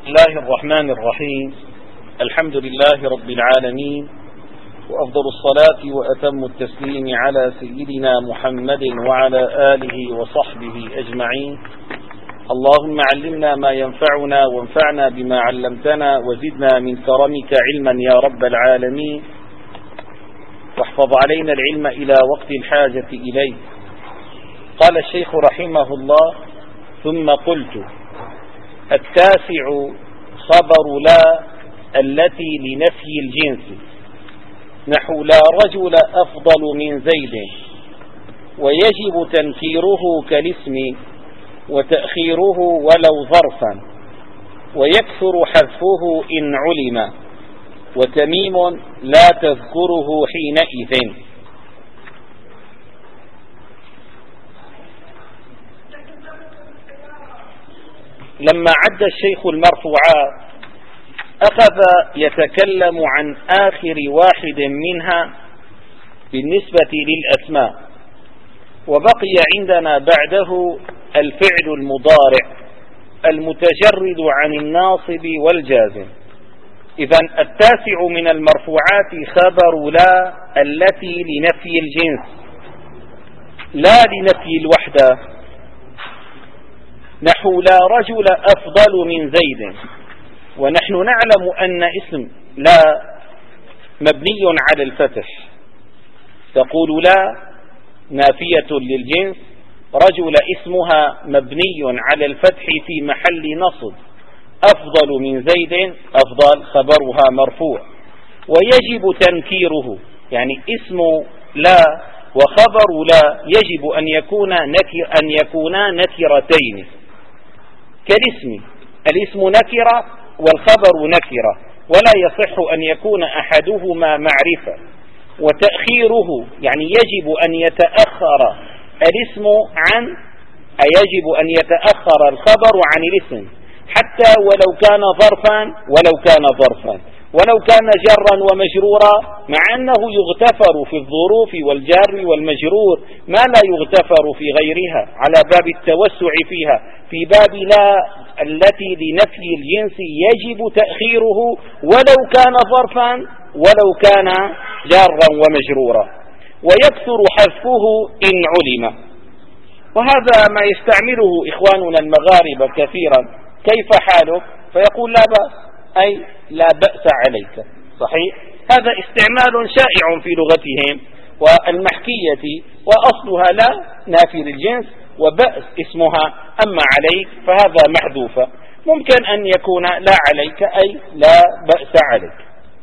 الله الرحمن الرحيم. الحمد لله رب العالمين، وأفضل الصلاة وأتم التسليم على سيدنا محمد وعلى آله وصحبه أجمعين. اللهم علمنا ما ينفعنا وانفعنا بما علمتنا وزدنا من كرمك علما يا رب العالمين، واحفظ علينا العلم إلى وقت الحاجة إليه. قال الشيخ رحمه الله: ثم قلت: التاسع خبر لا التي لنفي الجنس، نحو لا رجل أفضل من زيد، ويجب تنكيره كالاسم وتأخيره ولو ظرفا، ويكثر حذفه إن علم، وتميم لا تذكره حينئذ. لما عد الشيخ المرفوعات أخذ يتكلم عن آخر واحد منها بالنسبة للأسماء، وبقي عندنا بعده الفعل المضارع المتجرد عن الناصب والجازم. إذن التاسع من المرفوعات خبر لا التي لنفي الجنس، لا لنفي الوحدة، نحو لا رجل أفضل من زيد. ونحن نعلم أن اسم لا مبني على الفتح، تقول لا نافية للجنس، رجل اسمها مبني على الفتح في محل نصب، أفضل من زيد أفضل خبرها مرفوع، ويجب تنكيره، يعني اسم لا وخبر لا يجب أن يكونا نكرتين كالاسم، الاسم نكرة والخبر نكرة، ولا يصح أن يكون أحدهما معرفة. وتأخيره يعني يجب أن يتأخر الاسم يجب أن يتأخر الخبر عن الاسم، حتى ولو كان ظرفا ولو كان جرا ومجرورا، مع أنه يغتفر في الظروف والجار والمجرور ما لا يغتفر في غيرها على باب التوسع فيها. في باب لا التي لنفي الجنس يجب تأخيره ولو كان ظرفا ولو كان جارا ومجرورا، ويكثر حذفه إن علم. وهذا ما يستعمله إخواننا المغاربة كثيرا: كيف حالك؟ فيقول لا بأس، أي لا بأس عليك. صحيح، هذا استعمال شائع في لغتهم والمحكية، وأصلها لا نافي للجنس، وبأس اسمها، أما عليك فهذا محذوفة. ممكن أن يكون لا عليك أي لا بأس عليك.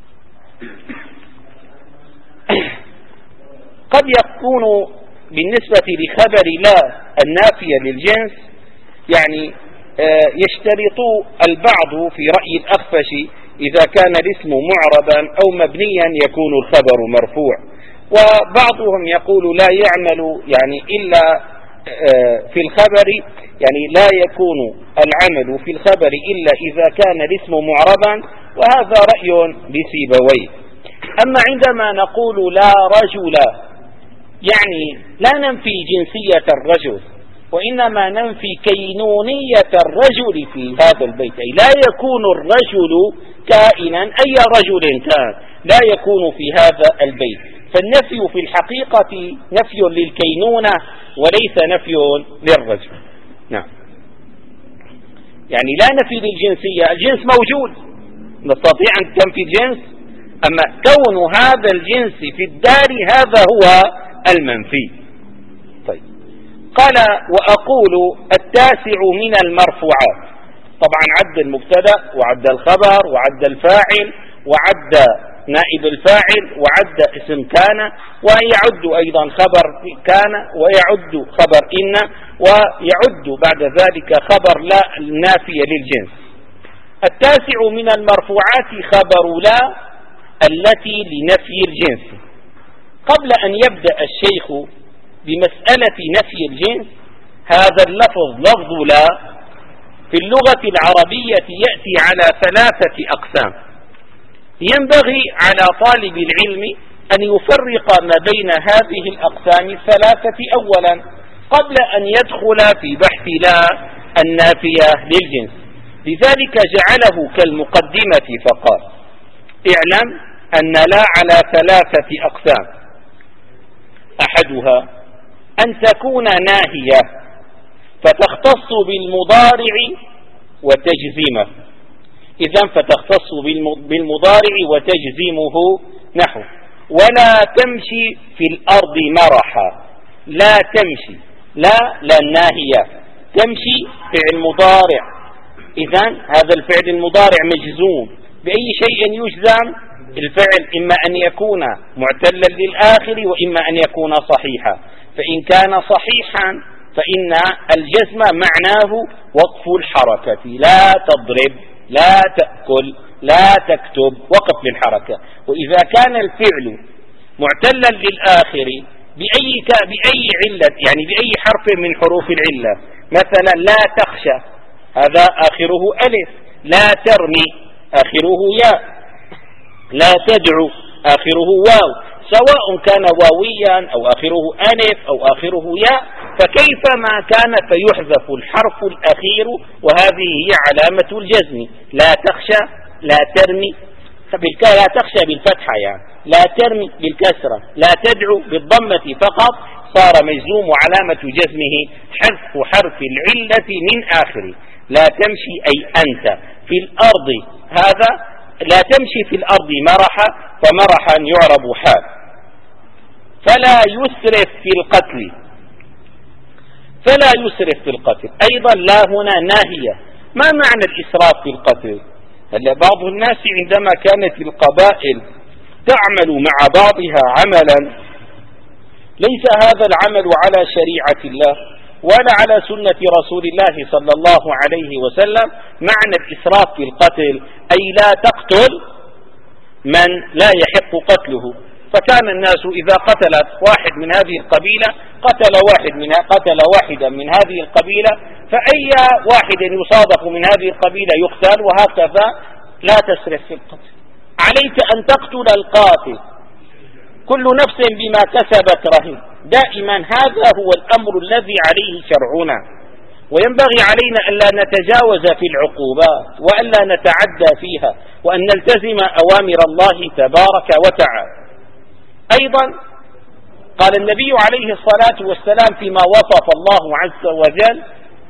قد يكون بالنسبة لخبر لا النافية للجنس يعني يشترط البعض في رأي الأخفش إذا كان الاسم معربا أو مبنيا يكون الخبر مرفوع، وبعضهم يقول لا يعمل يعني إلا في الخبر، يعني لا يكون العمل في الخبر إلا إذا كان الاسم معربا، وهذا رأي لسيبويه. أما عندما نقول لا رجل، يعني لا ننفي جنسية الرجل، وإنما ننفي كينونية الرجل في هذا البيت، أي لا يكون الرجل كائنا أي رجل كان، لا يكون في هذا البيت. فالنفي في الحقيقة نفي للكينونة وليس نفي للرجل. نعم، يعني لا نفي للجنسية، الجنس موجود نستطيع أن تنفي الجنس، أما كون هذا الجنس في الدار هذا هو المنفي. طيب، قال: وأقول التاسع من المرفوعات. طبعا عد المبتدأ وعد الخبر وعد الفاعل وعد نائب الفاعل وعد اسم كان، ويعد أيضا خبر كان، ويعد خبر إن، ويعد بعد ذلك خبر لا النافية للجنس. التاسع من المرفوعات خبر لا التي لنفي الجنس. قبل أن يبدأ الشيخ بمسألة نفي الجنس، هذا اللفظ لفظ لا في اللغة العربية يأتي على 3 أقسام. ينبغي على طالب العلم أن يفرق ما بين هذه الأقسام 3 أولا قبل أن يدخل في بحث لا النافية للجنس. لذلك جعله كالمقدمة فقال: اعلم أن لا على 3 أقسام: أحدها أن تكون ناهية فتختص بالمضارع وتجزمه، إذن فتختص بالمضارع وتجزمه، نحو: ولا تمشي في الأرض مرحا. لا تمشي، لا الناهية، تمشي فعل مضارع، إذن هذا الفعل المضارع مجزوم بأي شيء يجزم؟ الفعل إما أن يكون معتلا للآخر وإما أن يكون صحيحا، فإن كان صحيحا فإن الجزم معناه وقف الحركة: لا تضرب، لا تأكل، لا تكتب، وقف للحركة. وإذا كان الفعل معتلا للآخر بأي علة، يعني بأي حرف من حروف العلة، مثلا لا تخشى هذا آخره ألف، لا ترمي آخره ياء، لا تدعو آخره واو، سواء كان واويا أو آخره ألف أو آخره ياء، فكيفما كان فيحذف الحرف الأخير، وهذه هي علامة الجزم. لا تخشى، لا ترمي، لا تخشى بالفتحة يعني، لا ترمي بالكسرة، لا تدعو بالضمة فقط، صار مجزوم وعلامة جزمه حذف حرف العلة من آخره. لا تمشي أي أنت في الأرض، هذا لا تمشي في الأرض مرحا، فمرحا يعرب حال. فلا يسرف في القتل، فلا يسرف في القتل أيضا لا هنا ناهية. ما معنى الإسراف في القتل؟ هلا بعض الناس عندما كانت القبائل تعمل مع بعضها عملا ليس هذا العمل على شريعة الله ولا على سنة رسول الله صلى الله عليه وسلم، معنى الإسراف في القتل أي لا تقتل من لا يحق قتله. فكان الناس إذا قتلت واحد من هذه القبيلة قتل واحدا من هذه القبيلة، فأي واحد يصادق من هذه القبيلة يقتل، وهكذا. لا تسرف في القتل، عليك أن تقتل القاتل، كل نفس بما كسبت رهين. دائما هذا هو الأمر الذي عليه شرعنا، وينبغي علينا ألا نتجاوز في العقوبات وألا نتعدى فيها، وأن نلتزم أوامر الله تبارك وتعالى. أيضا قال النبي عليه الصلاة والسلام فيما وصف الله عز وجل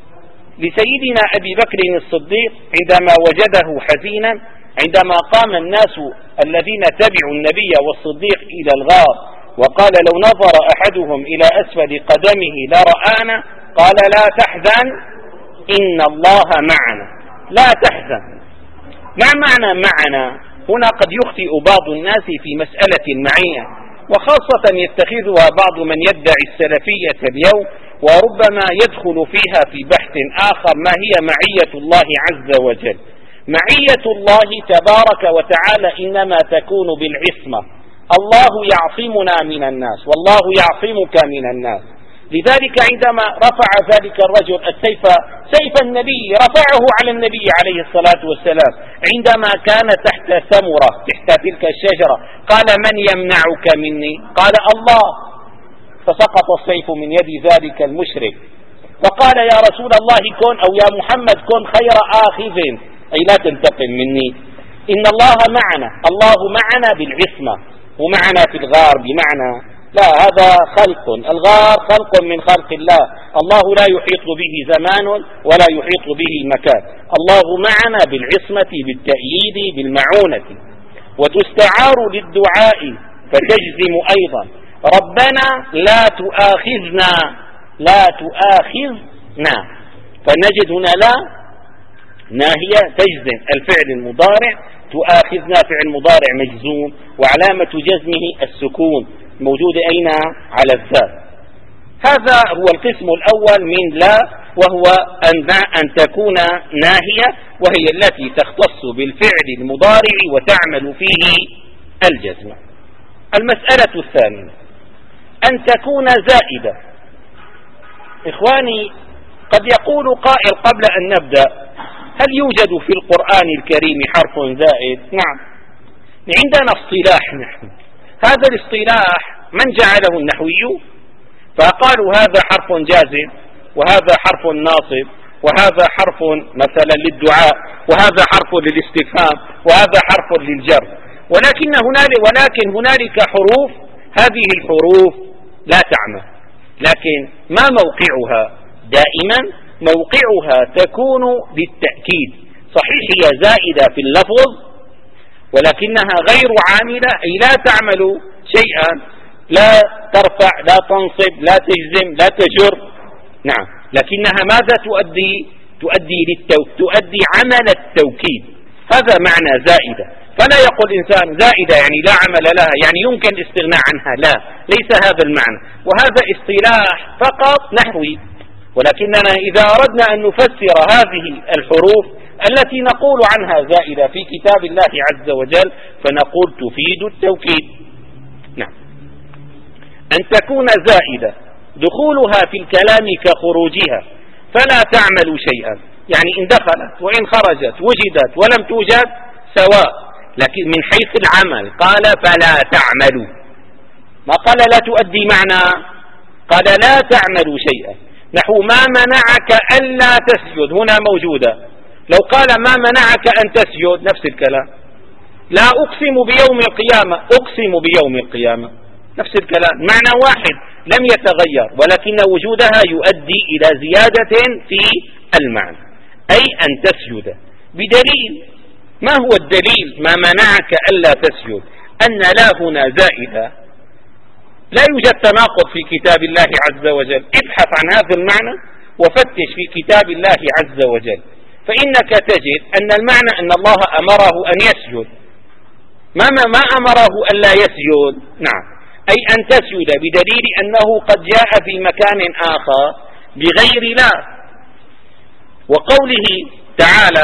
لسيدنا أبي بكر الصديق عندما وجده حزينا، عندما قام الناس الذين تبعوا النبي والصديق إلى الغار، وقال: لو نظر أحدهم إلى أسفل قدمه لرآنا، قال: لا تحزن إن الله معنا. لا تحزن، ما معنى معنا؟ هنا قد يخطئ بعض الناس في مسألة المعية، وخاصة يتخذها بعض من يدعي السلفية اليوم، وربما يدخل فيها في بحث آخر: ما هي معية الله عز وجل؟ معية الله تبارك وتعالى إنما تكون بالعصمة. الله يعصمنا من الناس، والله يعصمك من الناس. لذلك عندما رفع ذلك الرجل السيف، سيف النبي، رفعه على النبي عليه الصلاة والسلام عندما كان تحت ثمرة، تحت تلك الشجرة، قال: من يمنعك مني؟ قال: الله. فسقط السيف من يد ذلك المشرك، فقال: يا رسول الله كن، أو يا محمد كن خير آخذ، أي لا تنتقم مني، إن الله معنا. الله معنا بالعصمة، ومعنا في الغار بمعنى لا، هذا خلق، الغار خلق من خلق الله، الله لا يحيط به زمان ولا يحيط به مكان. الله معنا بالعصمة، بالتأييد، بالمعونة. وتستعار للدعاء فتجزم أيضا: ربنا لا تؤاخذنا، لا تؤاخذنا. فنجد هنا لا ناهية تجزم الفعل المضارع، تؤاخذنا فعل مضارع مجزوم وعلامة جزمه السكون، موجود أين؟ على الذات. هذا هو القسم الأول من لا، وهو أن تكون ناهية، وهي التي تختص بالفعل المضارع وتعمل فيه الجزم. المسألة الثانية أن تكون زائدة. إخواني، قد يقول قائل قبل أن نبدأ: هل يوجد في القرآن الكريم حرف زائد؟ نعم، عندنا اصطلاح نحن، هذا الاصطلاح من جعله؟ النحوي، فقالوا هذا حرف جازم، وهذا حرف ناصب، وهذا حرف مثلا للدعاء، وهذا حرف للاستفهام، وهذا حرف للجر. ولكن هنالك حروف، هذه الحروف لا تعمل، لكن ما موقعها؟ دائما موقعها تكون للتأكيد. صحيح هي زائدة في اللفظ ولكنها غير عاملة، أي لا تعمل شيئا، لا ترفع، لا تنصب، لا تجزم، لا تجر. نعم، لكنها ماذا تؤدي عمل التوكيد. هذا معنى زائدة. فلا يقول إنسان زائدة يعني لا عمل لها، يعني يمكن الاستغناء عنها، لا، ليس هذا المعنى، وهذا اصطلاح فقط نحوي. ولكننا إذا أردنا أن نفسر هذه الحروف التي نقول عنها زائدة في كتاب الله عز وجل فنقول تفيد التوكيد. نعم، أن تكون زائدة دخولها في الكلام كخروجها، فلا تعمل شيئا، يعني إن دخلت وإن خرجت، وجدت ولم توجد سواء. لكن من حيث العمل قال فلا تعمل، ما قال لا تؤدي معنى، قال لا تعمل شيئا. نحو ما منعك ألا تسجد، هنا موجودة. لو قال ما منعك أن تسجد نفس الكلام. لا أقسم بيوم القيامة، أقسم بيوم القيامة، نفس الكلام، معنى واحد لم يتغير، ولكن وجودها يؤدي إلى زيادة في المعنى، أي أن تسجد بدليل. ما هو الدليل ما منعك ألا تسجد؟ أن لا هنا زائدة، لا يوجد تناقض في كتاب الله عز وجل. ابحث عن هذا المعنى وفتش في كتاب الله عز وجل، فإنك تجد أن المعنى أن الله أمره أن يسجد. ما أمره ألا يسجد؟ نعم، أي أن تسجد بدليل أنه قد جاء في مكان آخر بغير لا. وقوله تعالى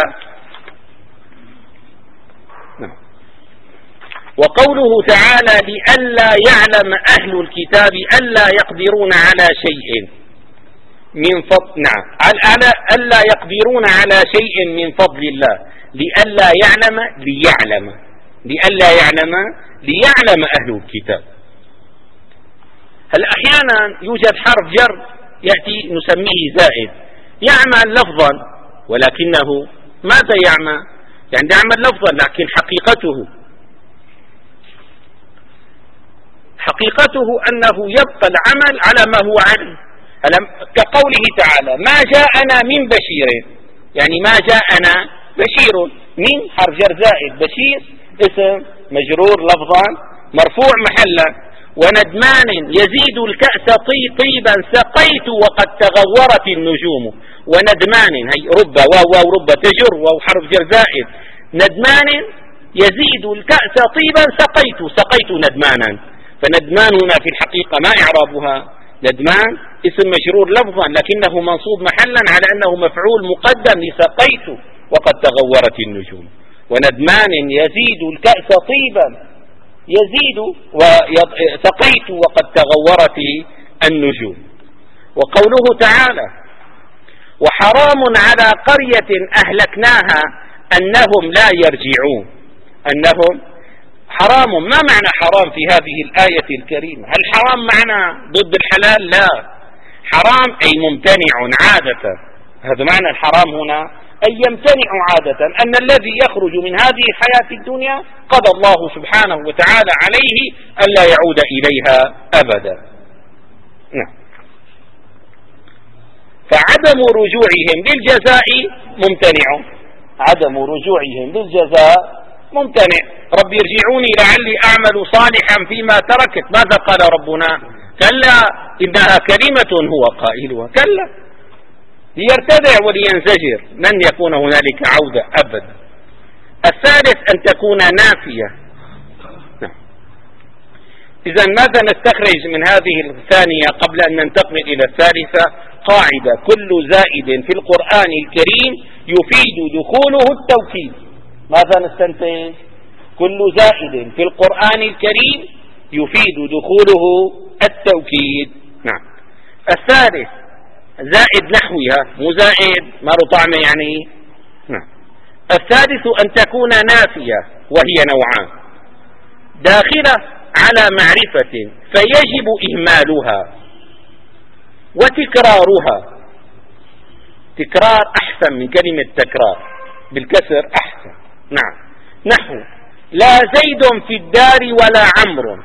وقوله تعالى لئلا يعلم أهل الكتاب ألا يقدرون على شيء من فضل، نعم، ألا يقدرون على شيء من فضل الله، لئلا يعلم ليعلم أهل الكتاب. هل أحيانا يوجد حرف جر يأتي نسميه زائد، يعمل لفظا ولكنه ماذا يعمل؟ يعني يعمل لفظا لكن حقيقته أنه يبقى العمل على ما هو عليه. كقوله تعالى ما جاءنا من بشير، يعني ما جاءنا بشير، من حرف جر زائد، بشير اسم مجرور لفظا مرفوع محلا. وندمان يزيد الكأس طيبا سقيت وقد تغورت النجوم. وندمان هي رب واو رب تجر وحرف جر زائد، ندمان يزيد الكأس طيبا سقيت ندمانا. فندمان هنا في الحقيقة ما إعرابها؟ ندمان اسم مجرور لفظا لكنه منصوب محلا على أنه مفعول مقدم لسقيت وقد تغورت النجوم. وندمان يزيد الكأس طيبا، يزيد وسقيت وقد تغورت النجوم. وقوله تعالى وحرام على قرية أهلكناها أنهم لا يرجعون. أنهم حرام، ما معنى حرام في هذه الآية الكريمة؟ هل حرام معنى ضد الحلال؟ لا، حرام أي ممتنع عادة. هذا معنى الحرام هنا، أي يمتنع عادة، أن الذي يخرج من هذه الحياة الدنيا قضى الله سبحانه وتعالى عليه ألا يعود إليها أبدا. نعم. فعدم رجوعهم للجزاء ممتنع، عدم رجوعهم للجزاء ممتنع. رب ارجعوني لعلي أعمل صالحا فيما تركت. ماذا قال ربنا؟ كلا إنها كلمة هو قائلها، كلا، ليرتدع ولينزجر، لن يكون هنالك عودة أبدا. الثالث أن تكون نافية. إذا ماذا نستخرج من هذه الثانية قبل أن ننتقل إلى الثالثة؟ قاعدة: كل زائد في القرآن الكريم يفيد دخوله التوكيد. ماذا نستنتج؟ كل زائد في القرآن الكريم يفيد دخوله التوكيد. نعم. الثالث زائد نحوها، مو زائد مارو طعمه يعني. نعم. الثالث أن تكون نافية، وهي نوعان: داخلة على معرفة فيجب إهمالها، وتكرارها. تكرار أحسن من كلمة تكرار، بالكسر أحسن. نعم. نحو لا زيد في الدار ولا عمرو.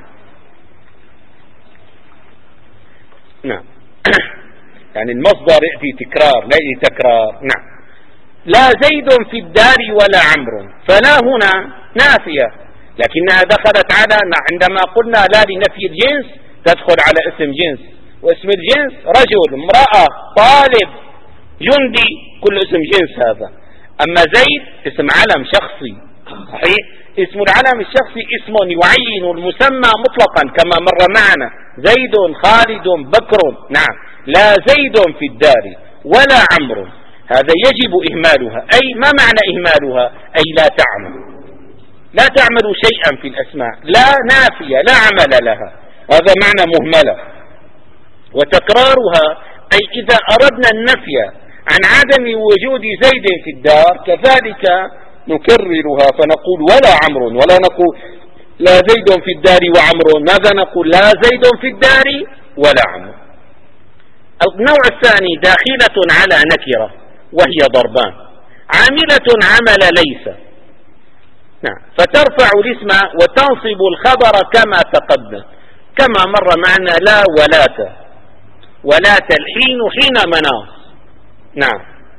نعم. يعني المصدر يأتي تكرار لا يأتي تكرار. نعم. لا زيد في الدار ولا عمرو، فلا هنا نافية، لكنها دخلت على عندما قلنا لا لنفي الجنس تدخل على اسم جنس، واسم الجنس رجل، امرأة، طالب، جندي، كل اسم جنس هذا. أما زيد اسم علم شخصي، صحيح؟ اسم العلم الشخصي اسم يعين المسمى مطلقا كما مر معنا، زيد، خالد، بكر. نعم. لا زيد في الدار ولا عمرو، هذا يجب إهمالها. أي ما معنى إهمالها؟ أي لا تعمل، لا تعمل شيئا في الأسماء، لا نافية لا عمل لها، هذا معنى مهملة. وتكرارها أي إذا أردنا النفي عن عدم وجود زيد في الدار كذلك نكررها فنقول ولا عمرو، ولا نقول لا زيد في الدار وعمرو، ماذا نقول؟ لا زيد في الدار ولا عمرو. النوع الثاني داخلة على نكرة وهي ضربان، عاملة عمل ليس. نعم. فترفع الاسم وتنصب الخبر كما تقدم، كما مر معنا لا ولات، ولات الحين حين مناص. نعم.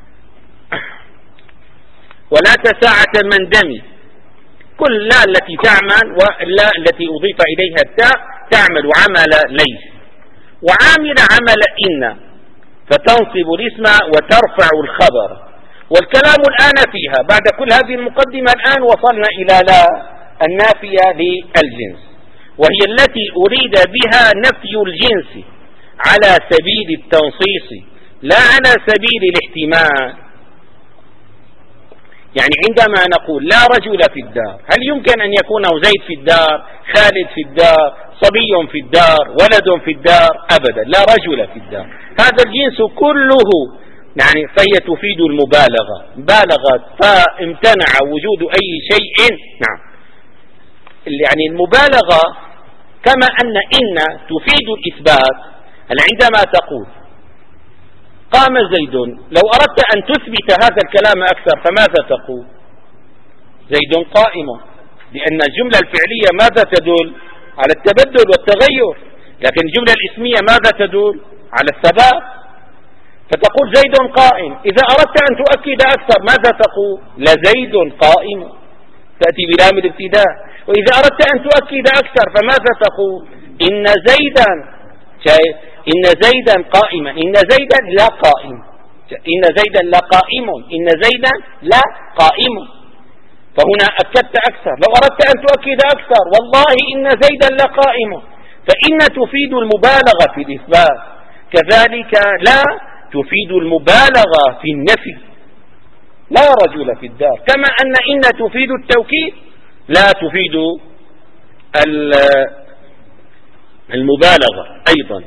ولات ساعة من دمي، كل لا التي تعمل ولا التي أضيف إليها التاء تعمل عمل ليس. وعامل عمل إن، فتنصب الاسم وترفع الخبر. والكلام الآن فيها بعد كل هذه المقدمة الآن وصلنا إلى لا النافية للجنس، وهي التي أريد بها نفي الجنس على سبيل التنصيص لا على سبيل الاحتمال. يعني عندما نقول لا رجل في الدار، هل يمكن أن يكون زيد في الدار، خالد في الدار، صبي في الدار، ولد في الدار؟ أبدا، لا رجل في الدار. هذا الجنس كله يعني فهي تفيد المبالغة، بالغت فامتنع وجود أي شيء. نعم. يعني المبالغة كما أن إن تفيد الإثبات. هل عندما تقول قام زيد، لو أردت أن تثبت هذا الكلام أكثر فماذا تقول؟ زيد قائم، لأن الجملة الفعلية ماذا تدل؟ على التبدل والتغير، لكن الجملة الاسمية ماذا تدل؟ على الثبات. فتقول زيد قائم. إذا أردت أن تؤكد أكثر ماذا تقول؟ لزيد قائم، تأتي بلام الابتداء. وإذا أردت أن تؤكد أكثر فماذا تقول؟ إن زيدا، شايف؟ إن زيدا قائما، إن زيدا لا قائم، إن زيدا لا قائم، إن زيدا لا قائم. فهنا أكدت أكثر. لو أردت أن تؤكد أكثر والله إن زيدا لا قائم، فإن تفيد المبالغة في الإثبات، كذلك لا تفيد المبالغة في النفي. لا رجل في الدار، كما أن إن تفيد التوكيد لا تفيد المبالغة أيضا.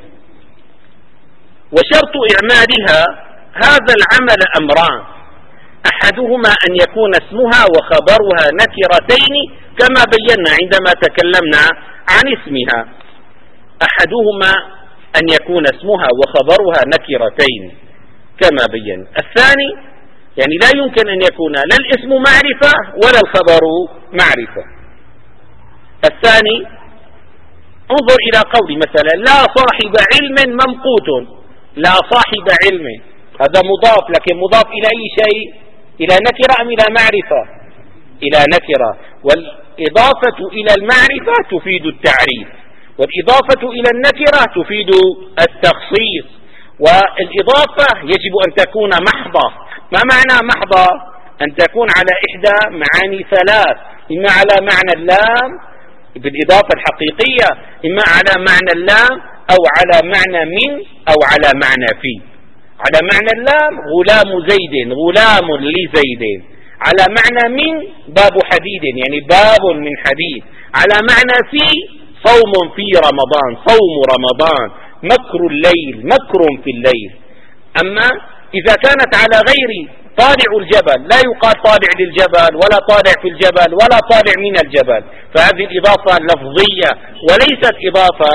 وشرط إعمالها هذا العمل أمران، أحدهما أن يكون اسمها وخبرها نكرتين كما بينا عندما تكلمنا عن اسمها، أحدهما أن يكون اسمها وخبرها نكرتين كما بينا. الثاني يعني لا يمكن أن يكون لا الاسم معرفة ولا الخبر معرفة. الثاني انظر إلى قولي مثلا لا صاحب علم ممقوت، لا صاحب علم، هذا مضاف، لكن مضاف إلى أي شيء؟ إلى نكرة أم إلى معرفة؟ إلى نكرة. والإضافة إلى المعرفة تفيد التعريف، والإضافة إلى النكرة تفيد التخصيص. والإضافة يجب أن تكون محضة. ما معنى محضة؟ أن تكون على إحدى معاني ثلاث، إما على معنى اللام بالإضافة الحقيقية، إما على معنى اللام أو على معنى من أو على معنى في. على معنى اللام غلام زيد، غلام لزيد. على معنى من باب حديد، يعني باب من حديد. على معنى في صوم في رمضان، صوم رمضان. مكر الليل، مكر في الليل. أما إذا كانت على غير طالع الجبل لا يقال طالع للجبل ولا طالع في الجبل ولا طالع من الجبل، فهذه الإضافة لفظية وليست إضافة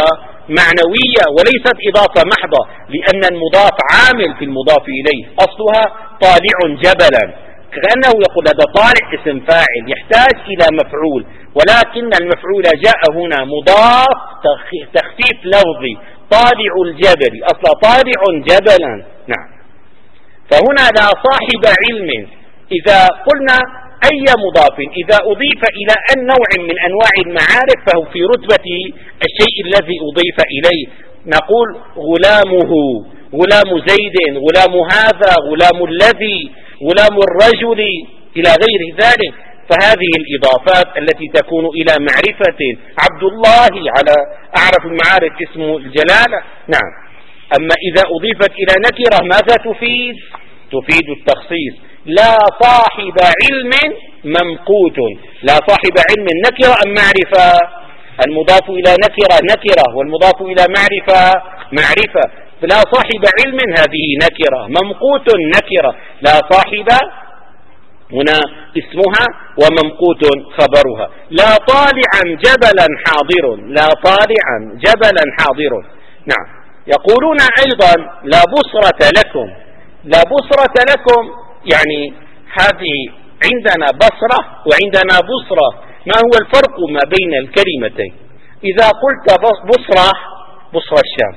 معنوية وليست إضافة محضة، لأن المضاف عامل في المضاف إليه. أصلها طالع جبلا، كأنه يقول هذا طالع اسم فاعل يحتاج إلى مفعول، ولكن المفعول جاء هنا مضاف تخفيف لفظي، طالع الجبل، أصلا طالع جبلا. نعم. فهنا لا صاحب علم. إذا قلنا أي مضاف إذا أضيف إلى نوع من أنواع المعارف فهو في رتبة الشيء الذي أضيف إليه. نقول غلامه، غلام زيد، غلام هذا، غلام الذي، غلام الرجل، إلى غير ذلك. فهذه الإضافات التي تكون إلى معرفة، عبد الله على أعرف المعارف اسم الجلالة. نعم. أما إذا أضيفت إلى نكرة ماذا تفيد؟ تفيد التخصيص. لا صاحب علم ممقوت. لا صاحب علم نكرة أم معرفة؟ المضاف إلى نكرة نكرة، والمضاف إلى معرفة معرفة. لا صاحب علم هذه نكرة، ممقوت نكرة. لا صاحب هنا اسمها وممقوت خبرها. لا طالعا جبلا حاضر، لا طالعا جبلا حاضر. نعم. يقولون أيضا لا بصرة لكم. لا بصرة لكم يعني هذه عندنا بصرة وعندنا بصرة، ما هو الفرق ما بين الكلمتين؟ إذا قلت بصرة، بصرة الشام،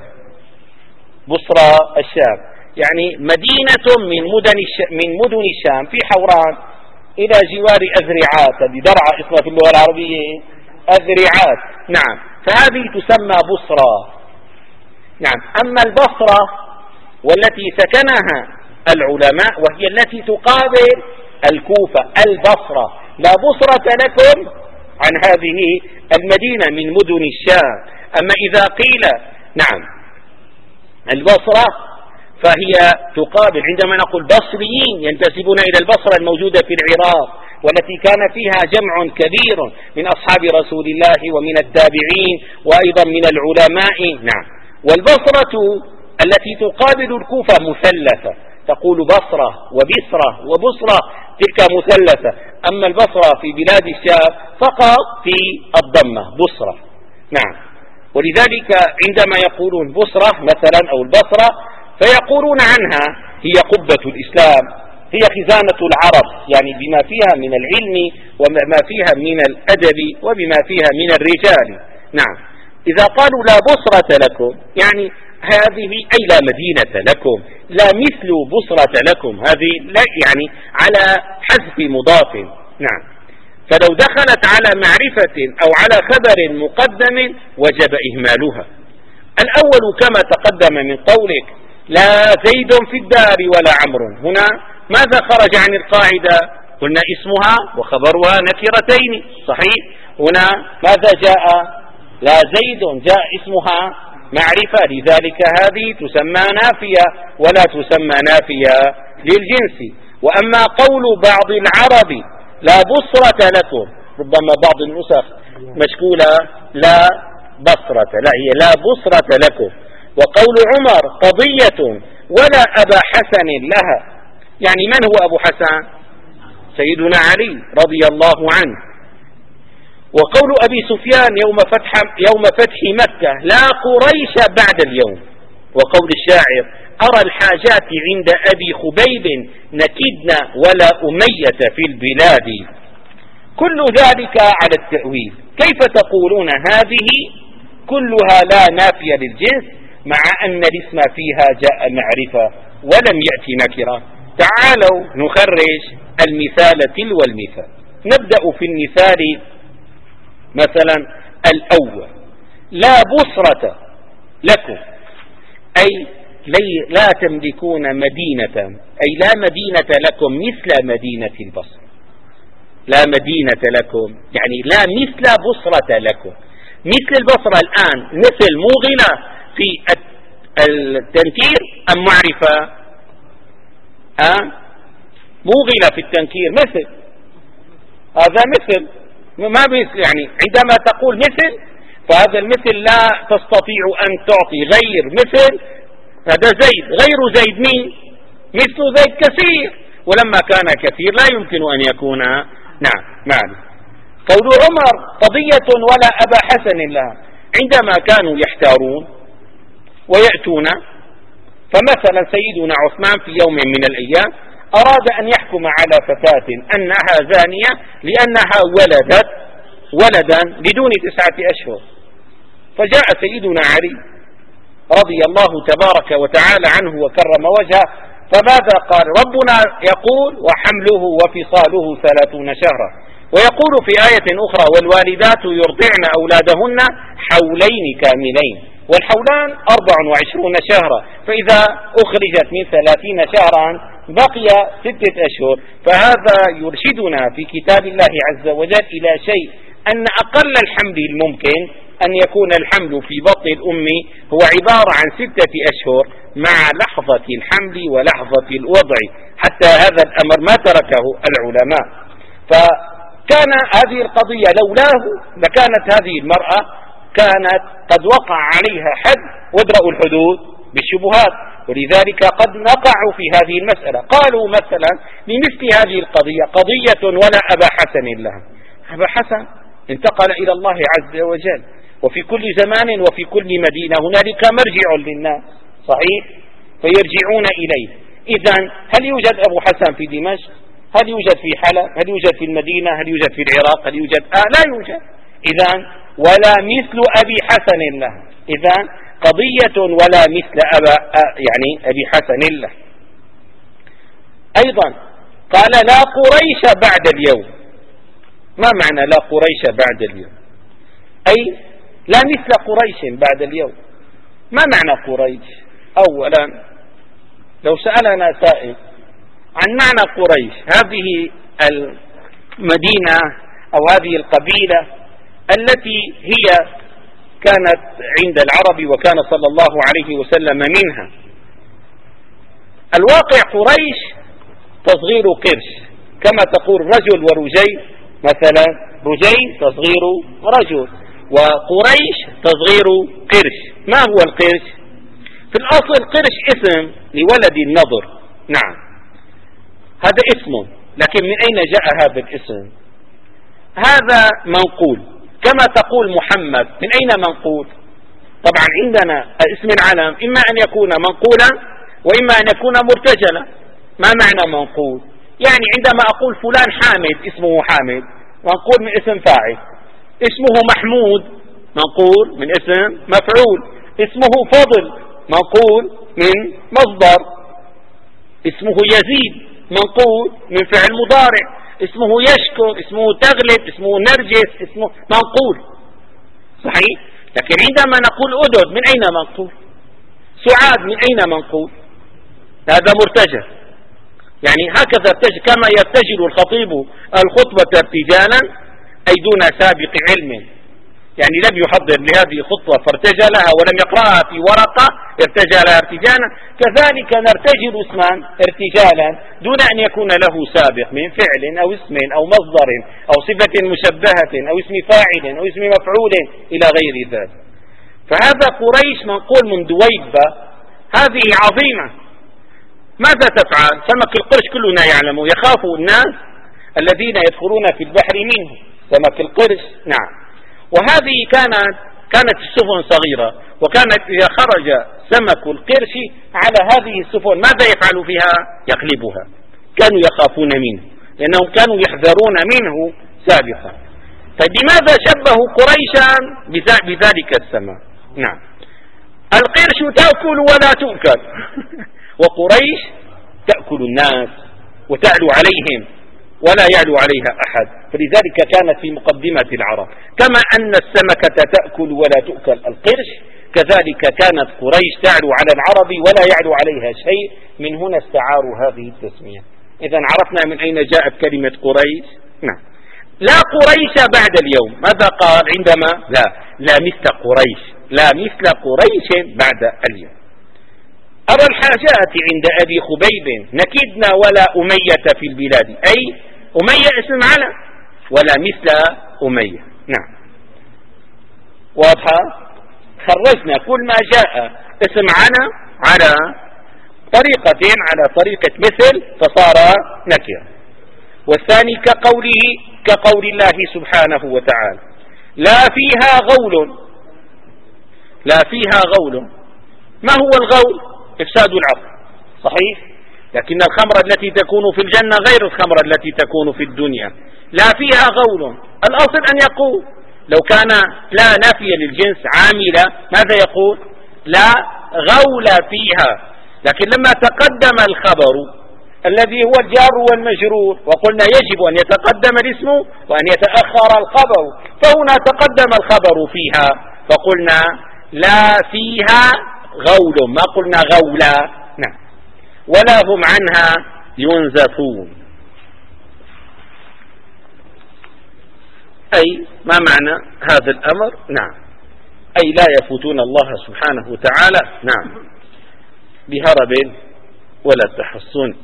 بصرة الشام يعني مدينة من مدن الشام في حوران إلى جوار أذرعات، هذه درعا اسمها في اللغة العربية أذرعات. نعم. فهذه تسمى بصرة. نعم. أما البصرة والتي سكنها العلماء وهي التي تقابل الكوفة، البصرة. لا بصرة لكم عن هذه المدينة من مدن الشام. أما إذا قيل نعم البصرة فهي تقابل، عندما نقول بصريين ينتسبون إلى البصرة الموجودة في العراق والتي كان فيها جمع كبير من أصحاب رسول الله ومن التابعين وأيضا من العلماء. نعم. والبصرة التي تقابل الكوفة مثلثة، تقول بصرة وبصرة وبصرة، تلك مثلثة. أما البصرة في بلاد الشام فقط في الضمة بصرة. نعم. ولذلك عندما يقولون بصرة مثلا أو البصرة فيقولون عنها هي قبة الإسلام، هي خزانة العرب، يعني بما فيها من العلم وما فيها من الأدب وبما فيها من الرجال. نعم. إذا قالوا لا بصرة لكم يعني هذه أي لا مدينة لكم، لا مثل بصرة لكم، هذه لا يعني على حذف مضاف. نعم. فلو دخلت على معرفة أو على خبر مقدم وجب إهمالها. الأول كما تقدم من قولك لا زيد في الدار ولا عمرو، هنا ماذا خرج عن القاعدة؟ قلنا اسمها وخبرها نكرتين، صحيح. هنا ماذا جاء؟ لا زيد، جاء اسمها معرفة، لذلك هذه تسمى نافية ولا تسمى نافية للجنس. وأما قول بعض العرب لا بصرة لكم، ربما بعض النسخ مشكولة لا بصرة، لا هي لا بصرة لكم. وقول عمر قضية ولا أبا حسن لها، يعني من هو أبو حسن؟ سيدنا علي رضي الله عنه. وقول أبي سفيان يوم فتح مكة لا قريش بعد اليوم. وقول الشاعر أرى الحاجات عند أبي خبيب نكدنا ولا أمية في البلاد. كل ذلك على التأويل. كيف تقولون هذه كلها لا نافية للجنس مع أن الاسم فيها جاء معرفة ولم يأتي نكرة؟ تعالوا نخرج المثال تلو المثال. نبدأ في المثال مثلا الأول لا بصرة لكم، أي لا تملكون مدينة، أي لا مدينة لكم مثل مدينة البصرة. لا مدينة لكم يعني لا مثل بصرة لكم. مثل البصرة الآن مثل موغلة في التنكير أم معرفة؟ موغلة في التنكير مثل، هذا مثل ما مثل، يعني عندما تقول مثل فهذا المثل لا تستطيع أن تعطي غير مثل هذا زيد، غير زيد مين؟ مثل زيد كثير، ولما كان كثير لا يمكن أن يكون نعم معلوم. قول عمر قضية ولا أبا حسن لها، عندما كانوا يحتارون ويأتون، فمثلا سيدنا عثمان في يوم من الأيام أراد أن يحكم على فتاة أنها زانية لأنها ولدت ولدا بدون 9 أشهر، فجاء سيدنا علي رضي الله تبارك وتعالى عنه وكرم وجهه، فماذا قال؟ ربنا يقول وحمله وفصاله 30 شهرا، ويقول في آية أخرى والوالدات يرضعن أولادهن حولين كاملين، والحولان 24 شهرا، فإذا أخرجت من 30 شهرا بقي 6 أشهر. فهذا يرشدنا في كتاب الله عز وجل إلى شيء، أن أقل الحمل الممكن أن يكون الحمل في بطن الأم هو عبارة عن 6 أشهر مع لحظة الحمل ولحظة الوضع، حتى هذا الأمر ما تركه العلماء. فكان هذه القضية لولاه لكانت هذه المرأة كانت قد وقع عليها حد وادرأوا الحدود بالشبهات، ولذلك قد نقعوا في هذه المسألة. قالوا مثلا لمثل هذه القضية قضية ولا أبا حسن لها، أبا حسن انتقل إلى الله عز وجل، وفي كل زمان وفي كل مدينة هنالك مرجع للناس، صحيح؟ فيرجعون إليه. إذن هل يوجد أبو حسن في دمشق؟ هل يوجد في حلب؟ هل يوجد في المدينة؟ هل يوجد في العراق؟ هل يوجد؟ لا يوجد. إذن ولا مثل أبي حسن له، إذن قضية ولا مثل أبي حسن له. أيضا قال لا قريش بعد اليوم. ما معنى لا قريش بعد اليوم؟ أي لا مثل قريش بعد اليوم. ما معنى قريش؟ أولا لو سألنا سائل عن معنى قريش، هذه المدينة أو هذه القبيلة التي هي كانت عند العرب وكان صلى الله عليه وسلم منها. الواقع قريش تصغير قرش، كما تقول رجل ورجي، مثلا رجي تصغير رجل وقريش تصغير قرش. ما هو القرش؟ في الأصل قرش اسم لولد النضر، نعم هذا اسمه، لكن من أين جاء هذا الاسم؟ هذا منقول، كما تقول محمد، من أين منقول؟ طبعا عندنا اسم العلم إما أن يكون منقولا وإما أن يكون مرتجلا. ما معنى منقول؟ يعني عندما أقول فلان حامد، اسمه حامد، منقول من اسم فاعل. اسمه محمود، منقول من اسم مفعول. اسمه فضل، منقول من مصدر. اسمه يزيد، منقول من فعل مضارع. اسمه يشكر، اسمه تغلب، اسمه نرجس، اسمه منقول، صحيح؟ لكن عندما نقول أدد، من أين منقول؟ سعاد، من أين منقول؟ هذا مرتجل. يعني هكذا كما يرتجل الخطيب الخطبة ارتجالا أي دون سابق علم، يعني لم يحضر لهذه الخطبة فارتجلها ولم يقرأها في ورقة ارتجلها ارتجالا، كذلك نرتجل اسما ارتجالا دون أن يكون له سابق من فعل أو اسم أو مصدر أو صفة مشبهة أو اسم فاعل أو اسم مفعول إلى غير ذلك. فهذا قريش منقول من دويبة، هذه عظيمة. ماذا تفعل؟ سمك القرش كلنا يعلم، يخاف الناس الذين يدخلون في البحر منه، سمك القرش، نعم. وهذه كانت السفن صغيرة، وكانت إذا خرج سمك القرش على هذه السفن ماذا يفعل فيها؟ يقلبها. كانوا يخافون منه لأنهم كانوا يحذرون منه سابقا. فلماذا شبهوا قريشا بذلك السمك؟ نعم، القرش تأكل ولا تؤكل وقريش تأكل الناس وتعلو عليهم ولا يعلو عليها أحد، فلذلك كانت في مقدمة العرب. كما أن السمكة تأكل ولا تؤكل القرش، كذلك كانت قريش تعلو على العرب ولا يعلو عليها شيء. من هنا استعاروا هذه التسمية. إذن عرفنا من أين جاءت كلمة قريش. نعم. لا قريش بعد اليوم. ماذا قال عندما لا مثل قريش، لا مثل قريش بعد اليوم. أرى الحاجات عند أبي خبيب نكدنا ولا أمية في البلاد، أي أمية اسم علم ولا مثل أمية. نعم، واضحة. خرجنا كل ما جاء اسم على طريقة على طريقة مثل فصار نكرة. والثاني كقول الله سبحانه وتعالى لا فيها غول لا فيها غول. ما هو الغول؟ إفساد العقل، صحيح؟ لكن الخمر التي تكون في الجنة غير الخمر التي تكون في الدنيا. لا فيها غول، الأصل أن يقول لو كان لا نافية للجنس عاملة ماذا يقول؟ لا غول فيها. لكن لما تقدم الخبر الذي هو الجار والمجرور وقلنا يجب أن يتقدم الاسم وأن يتأخر الخبر، فهنا تقدم الخبر فيها فقلنا لا فيها غول، ما قلنا غولا. نعم. ولا هم عنها ينزفون، أي ما معنى هذا الأمر؟ نعم، أي لا يفوتون الله سبحانه وتعالى نعم بهرب ولا تحصن.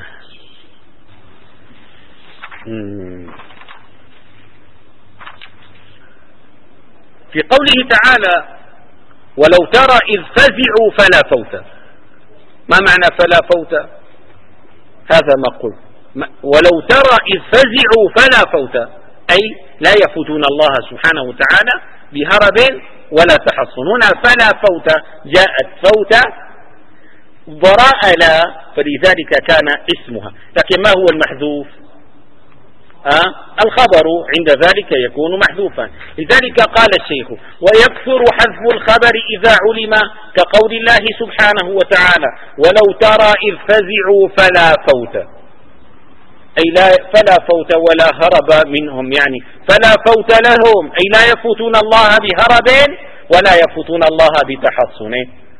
في قوله تعالى ولو ترى إذ فزعوا فلا فوت، ما معنى فلا فوت؟ هذا ما قلت، ولو ترى إذ فزعوا فلا فوت، أي لا يفوتون الله سبحانه وتعالى بهرب ولا تحصنون. فلا فوت جاءت فوت ضراء لا، فلذلك كان اسمها. لكن ما هو المحذوف؟ الخبر عند ذلك يكون محذوفا. لذلك قال الشيخ ويكثر حذف الخبر إذا علم، كقول الله سبحانه وتعالى ولو ترى إذ فزعوا فلا فوت، أي لا فلا فوت ولا هرب منهم، يعني فلا فوت لهم، أي لا يفوتون الله بهرب ولا يفوتون الله بتحصن.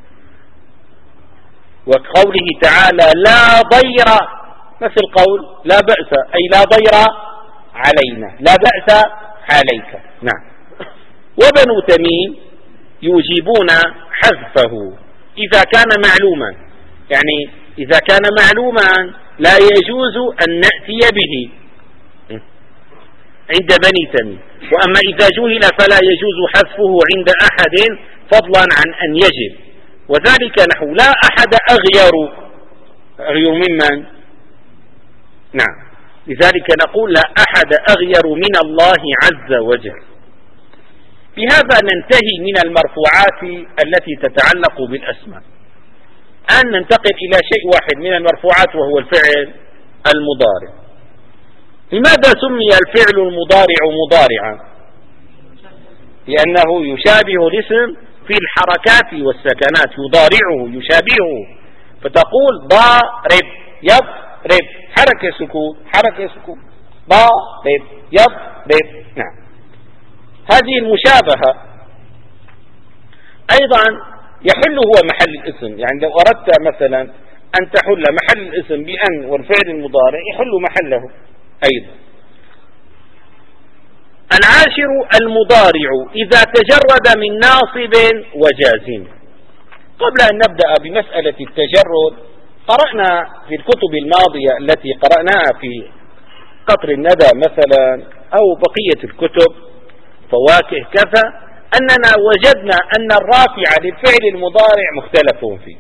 وقوله تعالى لا ضير مثل قول لا بأس، أي لا ضير علينا، لا بأس عليك. نعم. وبنو تميم يجيبون حذفه إذا كان معلوما، يعني إذا كان معلوما لا يجوز أن نأتي به عند بني تميم، وأما إذا جهل فلا يجوز حذفه عند أحد فضلا عن أن يجب. وذلك نحو لا أحد أغير ممن. نعم. لذلك نقول لا أحد أغير من الله عز وجل. بهذا ننتهي من المرفوعات التي تتعلق بالأسماء. أن ننتقل إلى شيء واحد من المرفوعات وهو الفعل المضارع. لماذا سمي الفعل المضارع مضارعا؟ لأنه يشابه الاسم في الحركات والسكنات، يضارعه يشابهه، فتقول ضارب يضرب، حركة سكون حركة سكون، ضارب يضرب. نعم. هذه المشابهة أيضا يحل هو محل الاسم، يعني لو أردت مثلا أن تحل محل الاسم بأن والفعل المضارع يحل محله أيضا. العاشر المضارع إذا تجرد من ناصب وجازم. قبل أن نبدأ بمسألة التجرد، قرأنا في الكتب الماضية التي قرأناها في قطر الندى مثلا أو بقية الكتب فواكه كذا، أننا وجدنا أن الرافع للفعل المضارع مختلف فيه.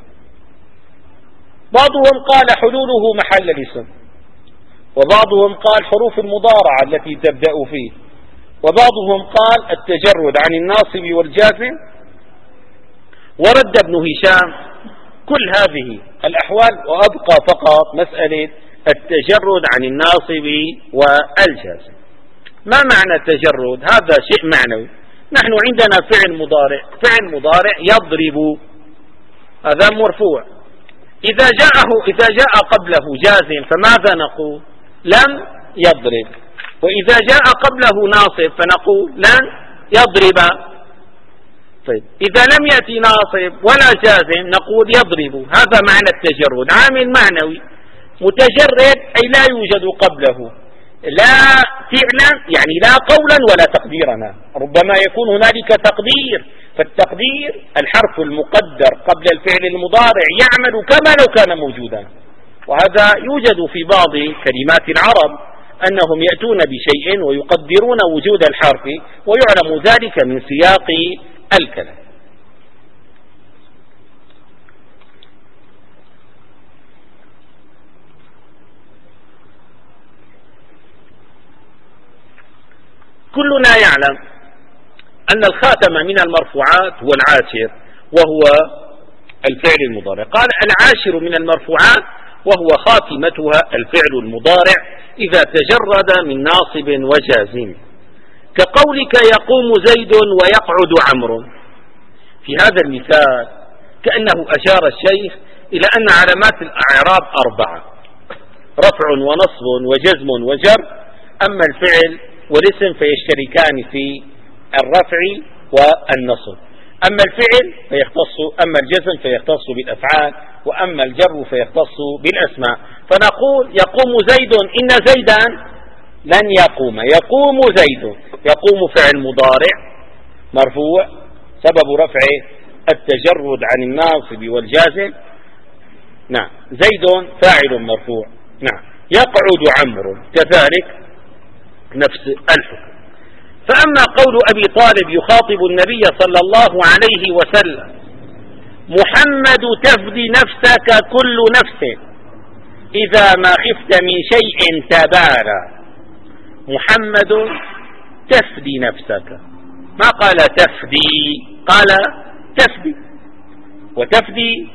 بعضهم قال حلوله محل الاسم، وبعضهم قال حروف المضارعة التي تبدأ فيه، وبعضهم قال التجرد عن الناصب والجازم. ورد ابن هشام كل هذه الأحوال وأبقى فقط مسألة التجرد عن الناصب والجازم. ما معنى التجرد؟ هذا شيء معنوي. نحن عندنا فعل مضارع يضرب، هذا مرفوع. إذا جاء قبله جازم فماذا نقول؟ لم يضرب. وإذا جاء قبله ناصب فنقول لن يضرب. طيب إذا لم يأتي ناصب ولا جازم نقول يضرب. هذا معنى التجرد، عامل معنوي متجرد، أي لا يوجد قبله لا فعلا، يعني لا قولا ولا تقديرا. ربما يكون هنالك تقدير، فالتقدير الحرف المقدر قبل الفعل المضارع يعمل كما لو كان موجودا. وهذا يوجد في بعض كلمات العرب، أنهم يأتون بشيء ويقدرون وجود الحرف ويعلم ذلك من سياق الكلام. كلنا يعلم أن الخاتم من المرفوعات هو العاشر وهو الفعل المضارع. قال العاشر من المرفوعات وهو خاتمتها الفعل المضارع إذا تجرد من ناصب وجازم، كقولك يقوم زيد ويقعد عمرو. في هذا المثال كأنه أشار الشيخ إلى أن علامات الإعراب 4: رفع ونصب وجزم وجر، أما الفعل والاسم فيشتركان في الرفع والنصب، أما الجزم فيختص بالأفعال، وأما الجر فيختص بالأسماء. فنقول يقوم زيد، إن زيدا لن يقوم، يقوم زيد. يقوم فعل مضارع مرفوع سبب رفعه التجرد عن الناصب والجازم، نعم. زيد فاعل مرفوع، نعم. يقعد عمرو كذلك نفس الحكم. فأما قول أبي طالب يخاطب النبي صلى الله عليه وسلم: محمد تفدي نفسك كل نفس إذا ما خفت من شيء تبارى. محمد تفدي نفسك، ما قال تفدي، قال تفدي، وتفدي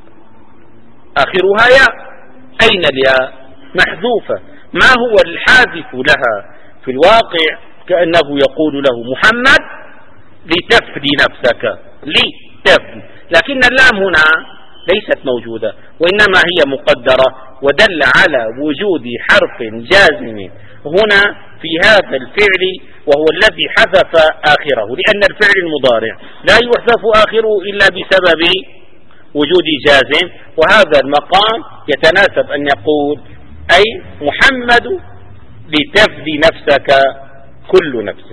آخرها ياء. أين الياء؟ محذوفة. ما هو الحاذف لها؟ في الواقع كأنه يقول له محمد لتفدي نفسك، لتفدي، لكن اللام هنا ليست موجودة وإنما هي مقدرة، ودل على وجود حرف جازم هنا في هذا الفعل وهو الذي حذف آخره، لأن الفعل المضارع لا يحذف آخره إلا بسبب وجود جازم، وهذا المقام يتناسب أن يقول أي محمد لتفدي نفسك كل نفس،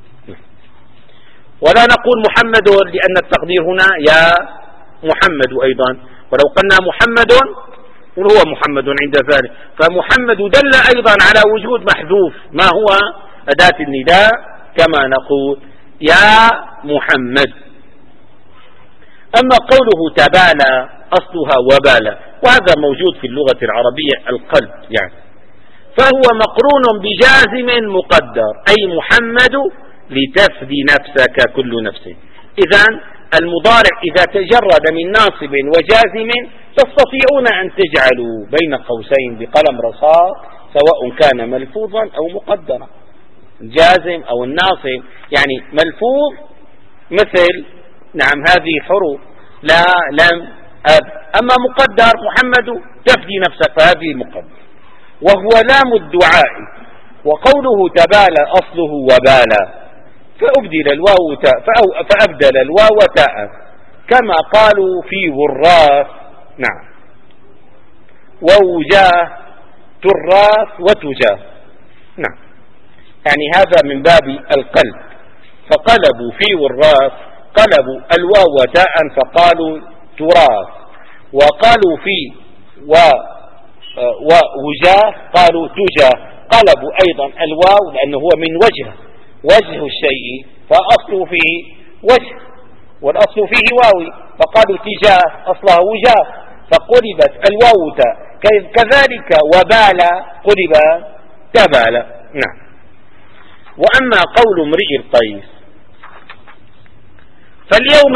ولا نقول محمد لأن التقدير هنا يا محمد أيضا، ولو قلنا محمد هو محمد عند ذلك، فمحمد دل أيضا على وجود محذوف ما هو أداة النداء، كما نقول يا محمد. أما قوله تبالى أصلها وبالى، وهذا موجود في اللغة العربية القلب يعني، فهو مقرون بجازم مقدر، أي محمد لتفدي نفسك كل نفس. إذن المضارع إذا تجرد من ناصب وجازم تستطيعون أن تجعلوا بين قوسين بقلم رصاص سواء كان ملفوظا أو مقدرا، الجازم أو الناصب يعني ملفوظ مثل نعم هذه حروف لا لم أب، أما مقدر محمد تفدي نفسك فهذه مقدر، وهو لام الدعاء. وقوله تبالى أصله وبالى، فأبدل الواو تاء كما قالوا في وراث، نعم، ووجاه تراث وتجاه، نعم، يعني هذا من باب القلب. فقلبوا في وراث قلبوا الواو تاء فقالوا تراث، وقالوا في ووجاه قالوا تجاه، قلبوا أيضا الواو لأنه هو من وجه الشيء فأصله فيه وجه والأصل فيه واوي، فقالوا تجاه أصلها وجاه فقلبت الواو تاء، كذلك وبالى قلب تبالى، نعم. وأما قول امرئ القيس فاليوم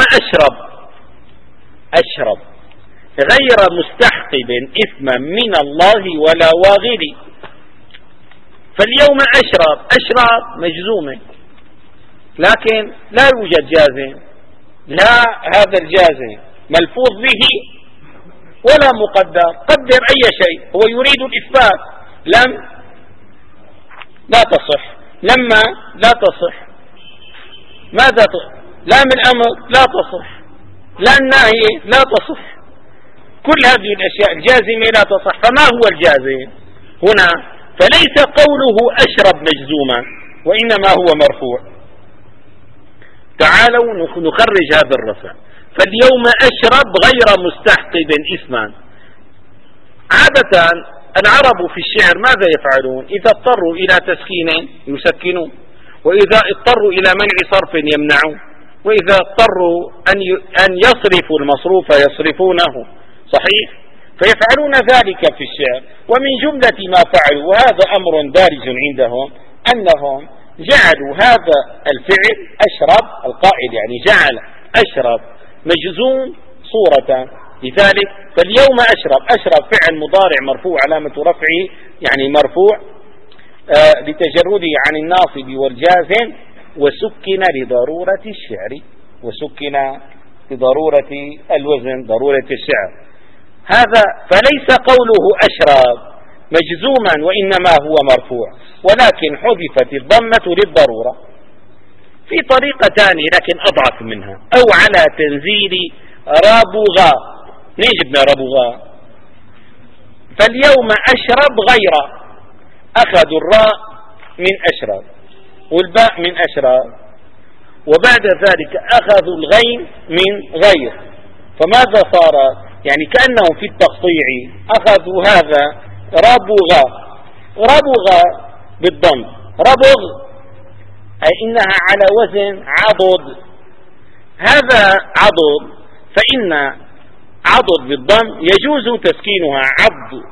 أشرب غير مستحقب إثما من الله ولا واغل، فاليوم أشرب مجزومة لكن لا يوجد جازم، لا هذا الجازم ملفوظ به ولا مقدر، قدر أي شيء، هو يريد الإثبات، لم لا تصح، لما لا تصح، ماذا لام الأمر لا تصح، لا الناهية لا تصح، كل هذه الأشياء الجازمة لا تصح. فما هو الجازم هنا؟ فليس قوله أشرب مجزوما وإنما هو مرفوع. تعالوا نخرج هذا الرفع، فاليوم أشرب غير مستحقب إثما. عادة العرب في الشعر ماذا يفعلون؟ إذا اضطروا إلى تسكين يسكنون، وإذا اضطروا إلى منع صرف يمنعون، وإذا اضطروا أن يصرفوا المصروف يصرفونه، صحيح؟ فيفعلون ذلك في الشعر. ومن جملة ما فعلوا، وهذا أمر دارج عندهم، أنهم جعلوا هذا الفعل أشرب، القائل يعني جعل أشرب مجزوم صورة. لذلك فاليوم أشرب فعل مضارع مرفوع علامة رفعه يعني مرفوع لتجرده عن الناصب والجازم، وسكن لضرورة الشعر، وسكن لضرورة الوزن، ضرورة الشعر. هذا فليس قوله أشرب مجزوما وإنما هو مرفوع، ولكن حذفت الضمة للضرورة في طريقة ثانية لكن أضعف منها، أو على تنزيل رابغا. نجبنا رابغا. فاليوم أشرب غير، أخذوا الراء من أشرب والباء من أشرب، وبعد ذلك أخذوا الغين من غير، فماذا صار؟ يعني كأنهم في التقطيع أخذوا هذا ربغ بالضم، ربغ أي إنها على وزن عضد. هذا عضد، فإن عضد بالضم يجوز تسكينها عضد،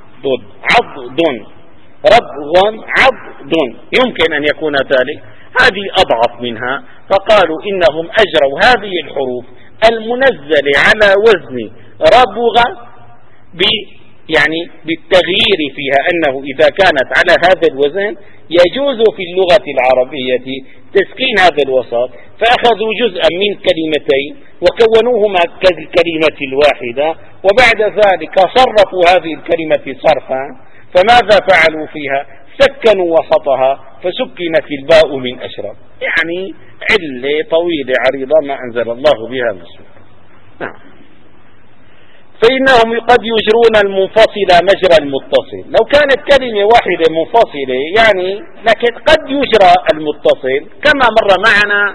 ربغ عضد يمكن أن يكون ذلك. هذه أضعف منها، فقالوا إنهم أجروا هذه الحروف المنزل على وزن ربغ يعني بالتغيير فيها، أنه إذا كانت على هذا الوزن يجوز في اللغة العربية تسكين هذا الوسط، فأخذوا جزءا من كلمتين وكونوهما كالكلمة الواحدة، وبعد ذلك صرفوا هذه الكلمة صرفا. فماذا فعلوا فيها؟ سكنوا وسطها فسكنت الباء من أشرب، يعني علة طويلة عريضة ما أنزل الله بها من سلطان. نعم. فإنهم قد يجرون المنفصل مجرى المتصل. لو كانت كلمة واحدة منفصلة يعني، لكن قد يجرى المتصل كما مر معنا،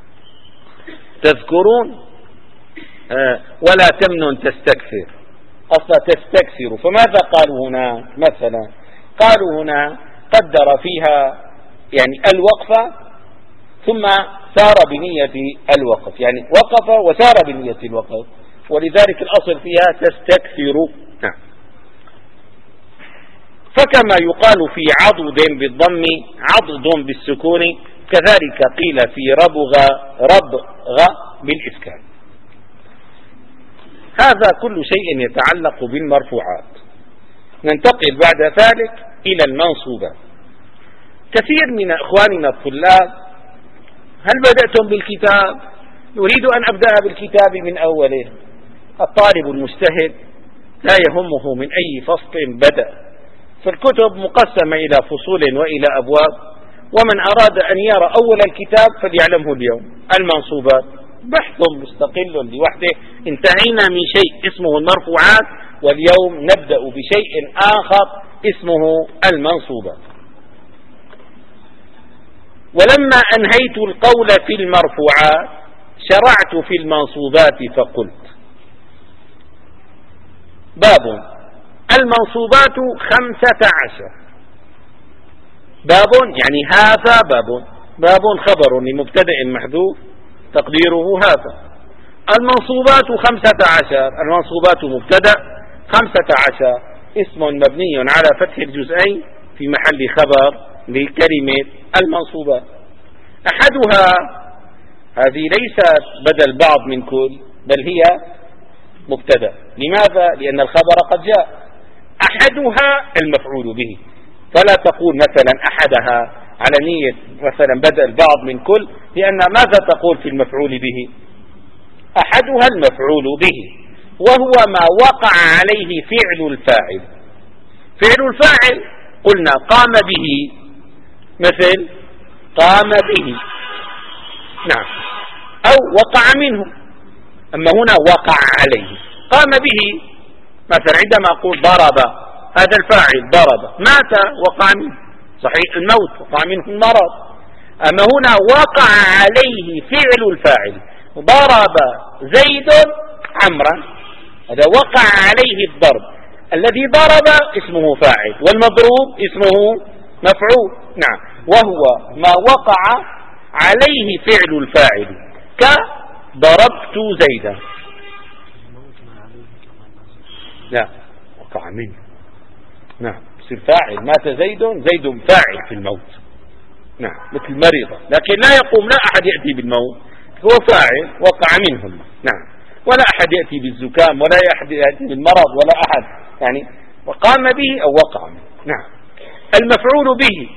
تذكرون ولا تمنن تستكثر، أصلا تستكثر. فماذا قالوا هنا؟ مثلا قالوا هنا قدر فيها يعني الوقفة ثم سار بنية الوقف، يعني وقف وسار بنية الوقف، ولذلك الأصل فيها تستكثر. نعم. فكما يقال في عضد بالضم عضد بالسكون، كذلك قيل في ربغ بالإسكان. هذا كل شيء يتعلق بالمرفوعات. ننتقل بعد ذلك إلى المنصوبات. كثير من إخواننا الطلاب: هل بدأتم بالكتاب؟ نريد أن أبدأ بالكتاب من أوله. الطالب المجتهد لا يهمه من أي فصل بدأ، فالكتب مقسمة إلى فصول وإلى أبواب، ومن أراد أن يرى أول الكتاب فليعلمه اليوم. المنصوبات بحث مستقل لوحده. انتهينا من شيء اسمه المرفوعات، واليوم نبدأ بشيء آخر اسمه المنصوبات. ولما أنهيت القول في المرفوعات شرعت في المنصوبات فقلت: باب المنصوبات 15. باب يعني هذا باب خبر لمبتدأ محذوف تقديره هذا. المنصوبات 15. المنصوبات مبتدأ، 15 اسم مبني على فتح الجزئين في محل خبر لكلمة المنصوبات. أحدها، هذه ليست بدل بعض من كل، بل هي مبتدأ. لماذا؟ لأن الخبر قد جاء. أحدها المفعول به، فلا تقول مثلا أحدها على نية مثلا بدل بعض من كل، لأن ماذا تقول في المفعول به؟ أحدها المفعول به، وهو ما وقع عليه فعل الفاعل. فعل الفاعل قلنا قام به، مثل قام به، نعم، أو وقع منه. أما هنا وقع عليه. قام به مثلا عندما أقول ضرب، هذا الفاعل ضرب، مات وقع منه، صحيح الموت وقع منه المرض. أما هنا وقع عليه فعل الفاعل، ضرب زيد عمرا، هذا وقع عليه الضرب. الذي ضرب اسمه فاعل، والمضروب اسمه مفعول. نعم. وهو ما وقع عليه فعل الفاعل، كضربت زيدا. لا، وقع منه. نعم، يصير فاعل. مات زيد، زيد فاعل في الموت. نعم، مثل مريضة، لكن لا يقوم، لا أحد يأتي بالموت، هو فاعل وقع منهم. نعم، ولا أحد يأتي بالزكام، ولا أحد يأتي بالمرض، ولا أحد يعني وقام به أو وقع منه. نعم. المفعول به،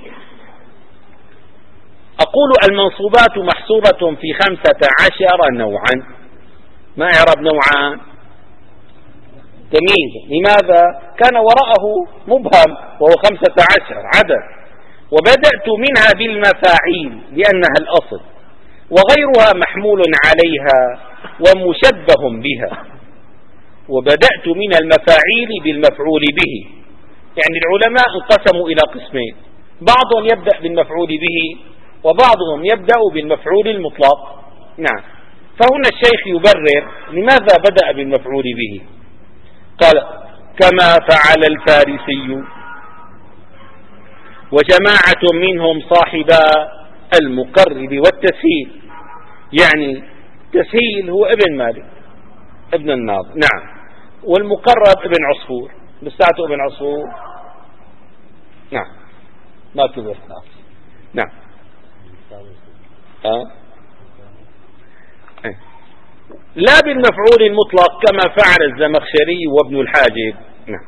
أقول المنصوبات محصورة في 15 نوعا. ما إعراب نوعان؟ تمييز. لماذا؟ كان وراءه مبهم وهو 15 عدد، وبدأت منها بالمفاعيل لأنها الأصل، وغيرها محمول عليها ومشبه بها. وبدأت من المفاعيل بالمفعول به، يعني العلماء انقسموا إلى قسمين، بعضهم يبدأ بالمفعول به وبعضهم يبدأ بالمفعول المطلق. نعم. فهنا الشيخ يبرر لماذا بدأ بالمفعول به. قال: كما فعل الفارسي وجماعة منهم صاحبا المقرب والتسهيل. يعني تسهيل هو ابن مالك ابن الناظر. نعم. والمقرب ابن عصفور، بساعته ابن عصفور. نعم، ما كبر. نعم. لا بالمفعول المطلق كما فعل الزمخشري وابن الحاجب. نعم.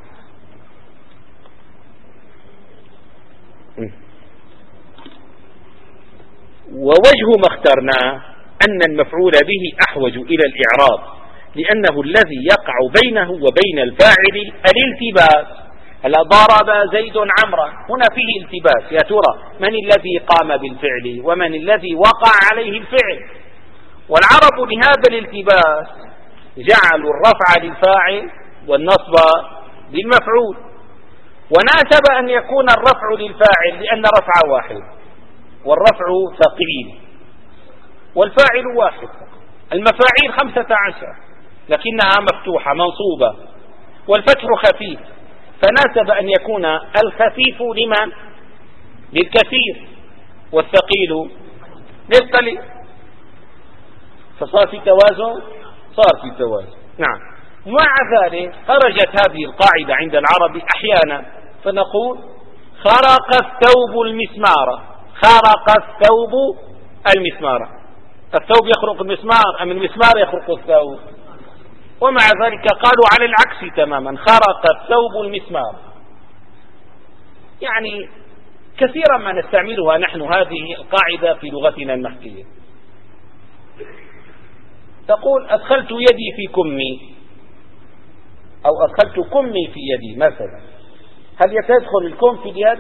ووجه ما اخترناه أن المفعول به أحوج إلى الإعراب، لأنه الذي يقع بينه وبين الفاعل الالتباس. هلا ضرب زيد عمرا، هنا فيه التباس، يا ترى من الذي قام بالفعل ومن الذي وقع عليه الفعل؟ والعرب لهذا الالتباس جعلوا الرفع للفاعل والنصب للمفعول، وناسب أن يكون الرفع للفاعل لأن رفع واحد، والرفع ثقيل والفاعل واحد. المفاعيل 15 لكنها مفتوحة منصوبة، والفتح خفيف، فناسب أن يكون الخفيف لمن؟ للكثير، والثقيل للقليل، فصار في توازن. صار في توازن. نعم. ومع ذلك خرجت هذه القاعدة عند العرب أحيانا، فنقول: خرق الثوب المسمار. خرق الثوب المسمار. الثوب يخرق المسمار أم المسمار يخرق الثوب؟ ومع ذلك قالوا على العكس تماما: خرق الثوب المسمار. يعني كثيرا ما نستعملها نحن هذه القاعدة في لغتنا المحكية. تقول: أدخلت يدي في كمي، أو أدخلت كمي في يدي مثلا. هل يدخل الكم في اليد؟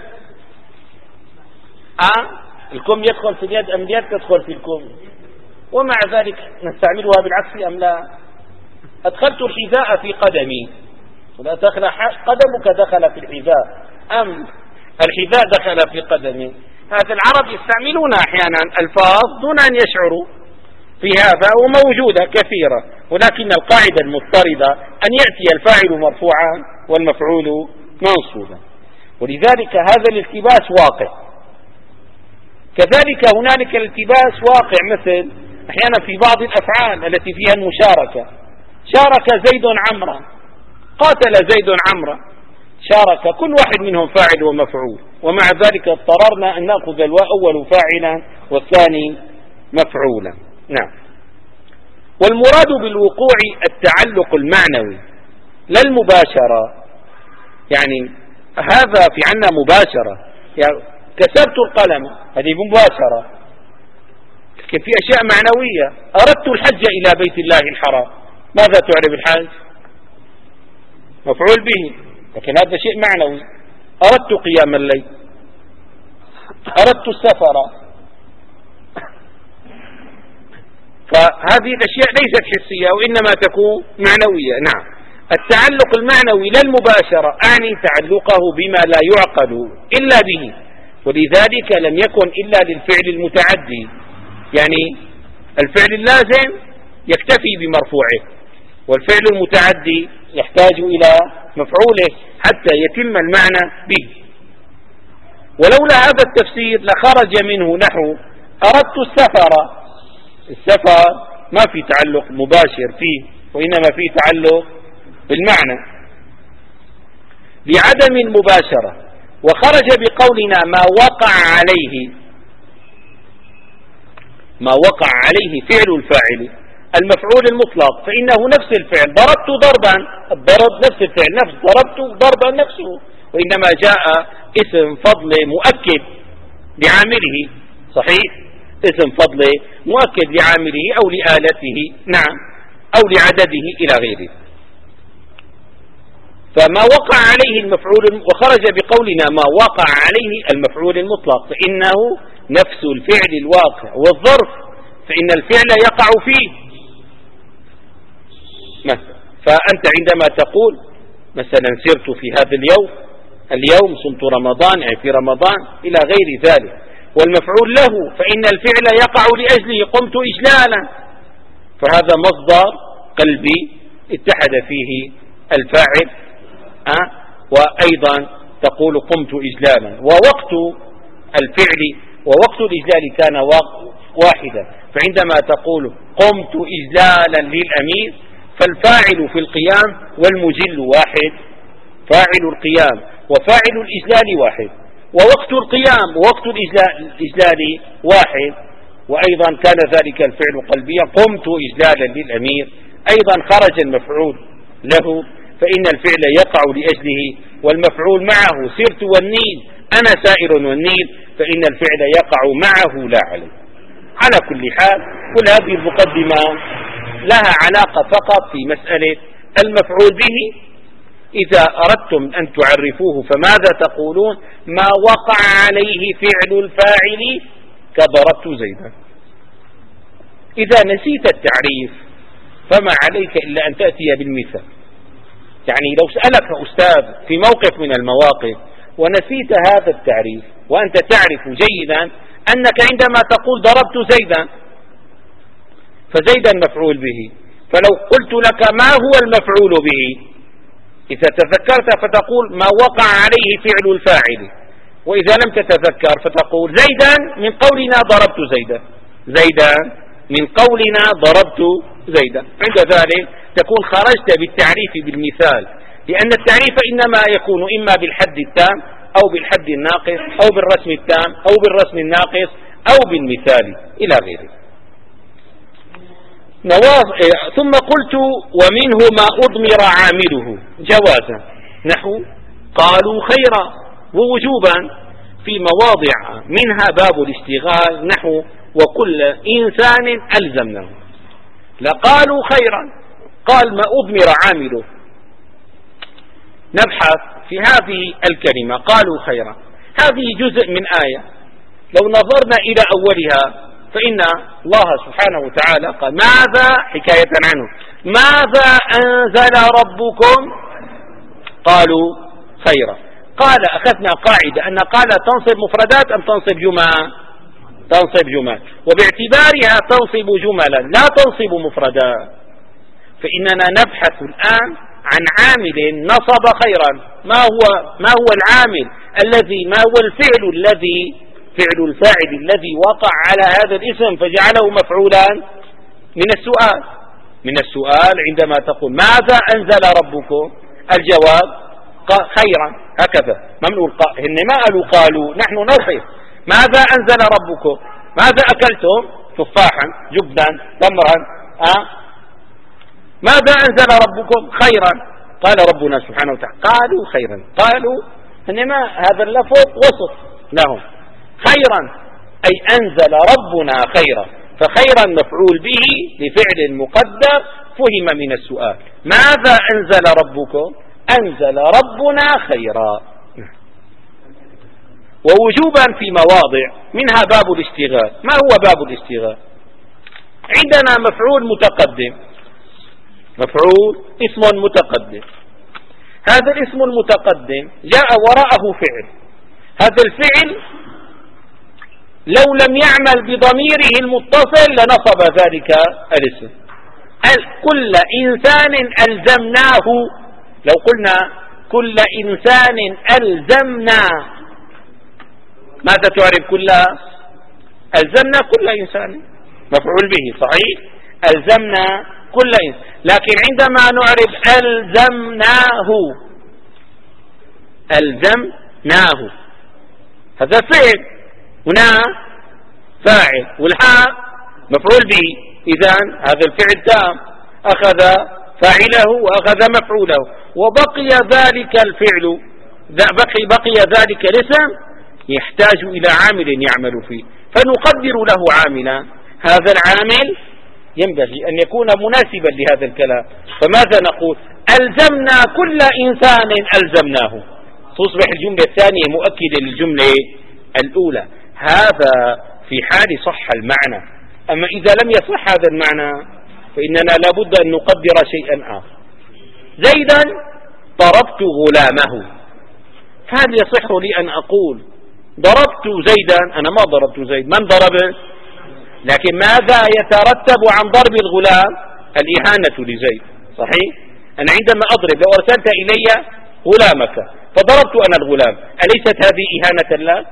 الكم يدخل في اليد أم اليد تدخل في الكم؟ ومع ذلك نستعملها بالعكس أم لا؟ أدخلت الحذاء في قدمي، ولا دخل قدمك دخل في الحذاء أم الحذاء دخل في قدمي؟ هذا العرب يستعملون أحيانا ألفاظ دون أن يشعروا في هذا، وموجودة كثيرة، ولكن القاعدة المضطردة أن يأتي الفاعل مرفوعا والمفعول منصوبا، ولذلك هذا الالتباس واقع. كذلك هنالك الالتباس واقع مثل أحيانا في بعض الأفعال التي فيها المشاركة. شارك زيد عمرا، قاتل زيد عمرا، شارك كل واحد منهم فاعل ومفعول، ومع ذلك اضطررنا أن نأخذ الأول فاعلا والثاني مفعولا. نعم. والمراد بالوقوع التعلق المعنوي لا المباشرة. يعني هذا في عنا مباشرة، يعني كسرت القلم هذه مباشرة، لكن في أشياء معنوية. أردت الحج إلى بيت الله الحرام، ماذا تعرف الحج؟ مفعول به، لكن هذا شيء معنوي. أردت قيام الليل، أردت السفر. فهذه الأشياء ليست حسية وإنما تكون معنوية. نعم. التعلق المعنوي لا المباشرة، أعني تعلقه بما لا يعقل إلا به، ولذلك لم يكن إلا للفعل المتعدي. يعني الفعل اللازم يكتفي بمرفوعه، والفعل المتعدي يحتاج إلى مفعوله حتى يتم المعنى به. ولولا هذا التفسير لخرج منه نحو أردت السفر. السفر ما في تعلق مباشر فيه، وإنما فيه تعلق بالمعنى لعدم المباشرة. وخرج بقولنا ما وقع عليه ما وقع عليه فعل الفاعل. المفعول المطلق فإنه نفس الفعل، ضربت ضربا، الضرب نفس الفعل، نفس ضربت ضربا نفسه، وإنما جاء اسم فضل مؤكد لعامله، صحيح، اسم فضل مؤكد لعامله أو لآلته، نعم، أو لعدده إلى غيره. فما وقع عليه المفعول، وخرج بقولنا ما وقع عليه المفعول المطلق فإنه نفس الفعل الواقع، والظرف فإن الفعل يقع فيه. فأنت عندما تقول مثلا سرت في هذا اليوم صمت رمضان، أي في رمضان، إلى غير ذلك، والمفعول له فإن الفعل يقع لأجله، قمت إجلالا، فهذا مصدر قلبي اتحد فيه الفاعل، وأيضا تقول قمت إجلالا، ووقت الفعل ووقت الإجلال كان واحدا. فعندما تقول قمت إجلالا للأمير فالفاعل في القيام والمجل واحد، فاعل القيام وفاعل الإجلال واحد، ووقت القيام ووقت الإجلال واحد، وأيضا كان ذلك الفعل قلبيا، قمت إجلالا للأمير، أيضا خرج المفعول له فإن الفعل يقع لأجله، والمفعول معه، سرت والنيل، أنا سائر والنيل، فإن الفعل يقع معه لا عليه. على كل حال كل هذه المقدمة لها علاقة فقط في مسألة المفعول به. إذا أردتم أن تعرفوه فماذا تقولون؟ ما وقع عليه فعل الفاعل كضربت زيدا. إذا نسيت التعريف فما عليك إلا أن تأتي بالمثال. يعني لو سألك أستاذ في موقف من المواقف ونسيت هذا التعريف وأنت تعرف جيدا أنك عندما تقول ضربت زيدا فزيدا مفعول به، فلو قلت لك ما هو المفعول به إذا تذكرت فتقول ما وقع عليه فعل الفاعل، وإذا لم تتذكر فتقول زيدا من قولنا ضربت زيدا، زيدا من قولنا ضربت زيدا. عند ذلك تكون خرجت بالتعريف بالمثال، لأن التعريف إنما يكون إما بالحد التام أو بالحد الناقص أو بالرسم التام أو بالرسم الناقص أو بالمثال إلى غيره. ثم قلت ومنه ما أضمر عامله جوازا، نحو قالوا خيرا ووجوبا في مواضع منها باب الاشتغال، نحو وكل إنسان ألزمناه. لقالوا خيرا، قال ما أضمر عامله. نبحث في هذه الكلمة قالوا خيرا، هذه جزء من آية، لو نظرنا إلى أولها فإن الله سبحانه وتعالى قال ماذا، حكاية عنه، ماذا أنزل ربكم؟ قالوا خيرا. قال أخذنا قاعدة أن قال تنصب مفردات أم تنصب جمل؟ تنصب جمل، وباعتبارها تنصب جملا لا تنصب مفردات. فإننا نبحث الآن عن عامل نصب خيرا. ما هو العامل الذي، ما هو الفعل الذي، فعل الفاعل الذي وقع على هذا الاسم فجعله مفعولا؟ من السؤال عندما تقول ماذا أنزل ربكم؟ الجواب خيرا، هكذا ممنوع. هن ما قالوا نحن نصف ماذا أنزل ربكم؟ ماذا أكلتم؟ تفاحا، جبنا، تمرا، ماذا أنزل ربكم؟ خيرا. قال ربنا سبحانه وتعالى قالوا خيرا، قالوا إنما هذا اللفظ وصف لهم، خيرا أي أنزل ربنا خيرا، فخيرا مفعول به لفعل مقدر فهم من السؤال. ماذا أنزل ربكم؟ أنزل ربنا خيرا. ووجوبا في مواضع منها باب الاشتغال. ما هو باب الاشتغال؟ عندنا مفعول متقدم، مفعول اسم متقدم، هذا الاسم المتقدم جاء وراءه فعل، هذا الفعل لو لم يعمل بضميره المتصل لنصب ذلك الاسم. كل إنسان ألزمناه، لو قلنا كل إنسان ألزمنا، ماذا تعرف كل؟ ألزمنا كل إنسان، مفعول به صحيح، ألزمنا كل إنسان. لكن عندما نعرف ألزمناه هذا فعل، هنا فاعل، والهاء مفعول به. إذن هذا الفعل تام، أخذ فاعله وأخذ مفعوله، وبقي ذلك الفعل، بقي ذلك الاسم يحتاج إلى عامل يعمل فيه، فنقدر له عاملا. هذا العامل ينبغي أن يكون مناسبا لهذا الكلام. فماذا نقول؟ ألزمنا كل إنسان ألزمناه، تصبح الجملة الثانية مؤكدة للجملة الأولى. هذا في حال صح المعنى. أما إذا لم يصح هذا المعنى فإننا لابد أن نقدر شيئا آخر. زيدا ضربت غلامه، فهل يصح لي أن أقول ضربت زيدا؟ أنا ما ضربت زيد، من ضربه؟ لكن ماذا يترتب عن ضرب الغلام؟ الإهانة لزيد، صحيح؟ أنا عندما أضرب، لو أرسلت إلي غلامك فضربت أنا الغلام، أليست هذه إهانة له؟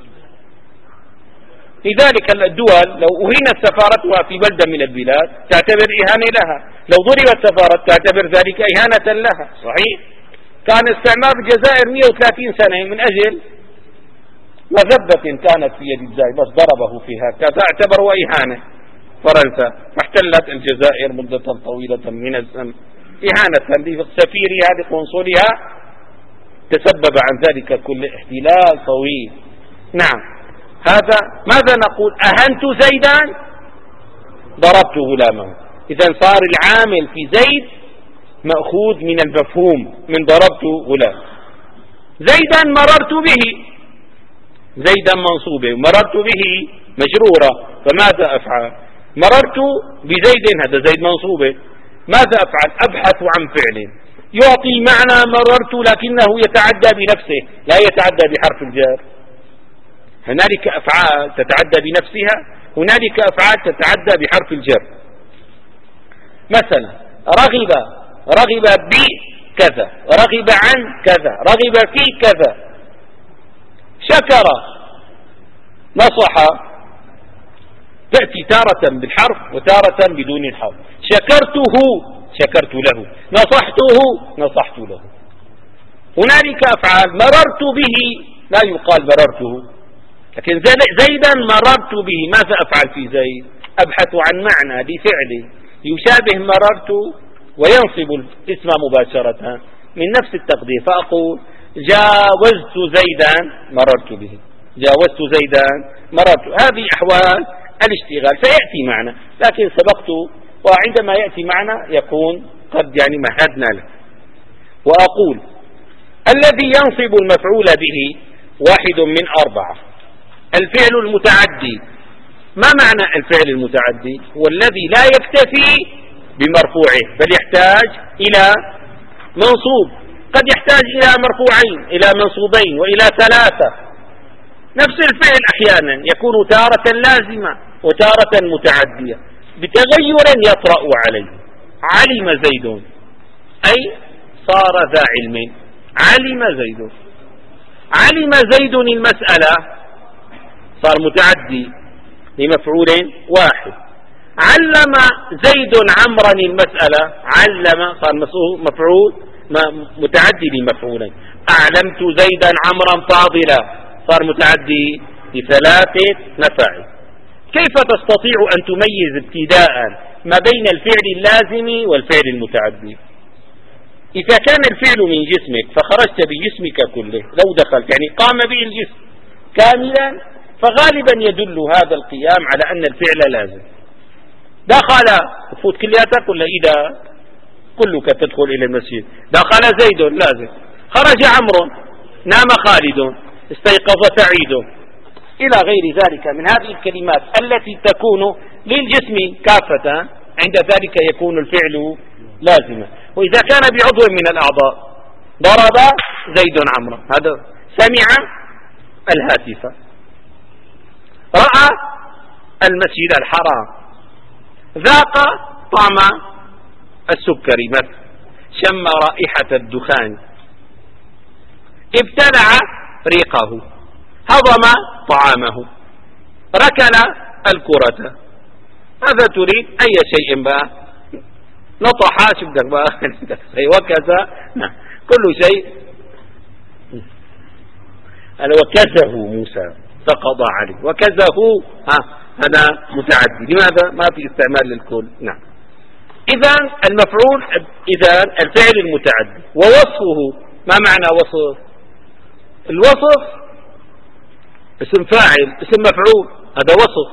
لذلك الدول لو أهينت سفارتها في بلدة من البلاد تعتبر إهانة لها، لو ضربت سفارة تعتبر ذلك إهانة لها، صحيح؟ كان استعمار الجزائر 130 سنة من أجل مذبة كانت في يد الجزائر، بس ضربه فيها كذا اعتبروا إهانة. فرنسا احتلت الجزائر مدة طويلة من الزمن إهانة لسفيرها لقنصلها، تسبب عن ذلك كل احتلال طويل. نعم، هذا ماذا نقول؟ أهنت زيدا، ضربت غلامه. إذا صار العامل في زيد مأخوذ من المفهوم من ضربت غلام. زيدا مررت به، زيدا منصوبة، مررت به مجرورة، فماذا أفعل؟ مررت بزيد، هذا زيد منصوبة، ماذا أفعل؟ أبحث عن فعل يعطي معنى مررت لكنه يتعدى بنفسه لا يتعدى بحرف الجر. هنالك أفعال تتعدى بنفسها، هنالك أفعال تتعدى بحرف الجر. مثلا رغب بكذا، رغب عن كذا، رغب في كذا. شكر، نصح، تأتي تارة بالحرف وتارة بدون الحرف. شكرته، شكرت له، نصحته، نصحت له. هنالك أفعال مررت به لا يقال مررته، لكن زيدا مررت به، ماذا أفعل في زيد؟ أبحث عن معنى لفعله يشابه مررت وينصب الاسم مباشرة من نفس التقدير، فأقول جاوزت زيدا مررت به، جاوزت زيدا مررت. هذه أحوال الاشتغال فيأتي معنى، لكن سبقت، وعندما يأتي معنى يكون قد مهدنا له. وأقول الذي ينصب المفعول به واحد من 4. الفعل المتعدي. ما معنى الفعل المتعدي؟ هو الذي لا يكتفي بمرفوعه بل يحتاج إلى منصوب، قد يحتاج إلى مرفوعين، إلى منصوبين، وإلى 3. نفس الفعل أحيانا يكون تارة لازمة وتارة متعدية بتغير يطرأ عليه. علم زيد، أي صار ذا علم، علم زيد. علم زيد المسألة صار متعدي لمفعول واحد. علم زيد عمرا المسألة، علم صار مفعول متعدي لمفعولين. أعلمت زيدا عمرا فاضلا صار متعدي ل3 مفاعل. كيف تستطيع أن تميز ابتداء ما بين الفعل اللازم والفعل المتعدي؟ إذا كان الفعل من جسمك فخرجت بجسمك كله، لو دخلت قام به الجسم كاملا، فغالبا يدل هذا القيام على أن الفعل لازم. دخل تفوت كلياتك، ولا إذا كلك تدخل إلى المسجد. دخل زيد لازم، خرج عمرو، نام خالد، استيقظ سعيد، إلى غير ذلك من هذه الكلمات التي تكون للجسم كافة، عند ذلك يكون الفعل لازما. وإذا كان بعضو من الأعضاء، ضرب زيد عمرو، هذا سمع الهاتف، رأى المسجد الحرام، ذاق طعم السكر مثلا، شم رائحة الدخان، ابتلع ريقه، هضم طعامه، ركل الكرة. هذا تريد أي شيء بقى، نطح شبدك بقى وكذا، كل شيء. وكزه موسى فقضى عليه، وكزه هذا متعدي. لماذا ما في استعمال للكل؟ نعم. إذا المفعول، إذا الفعل المتعدي ووصفه. ما معنى وصف؟ الوصف اسم فاعل اسم مفعول، هذا وصف.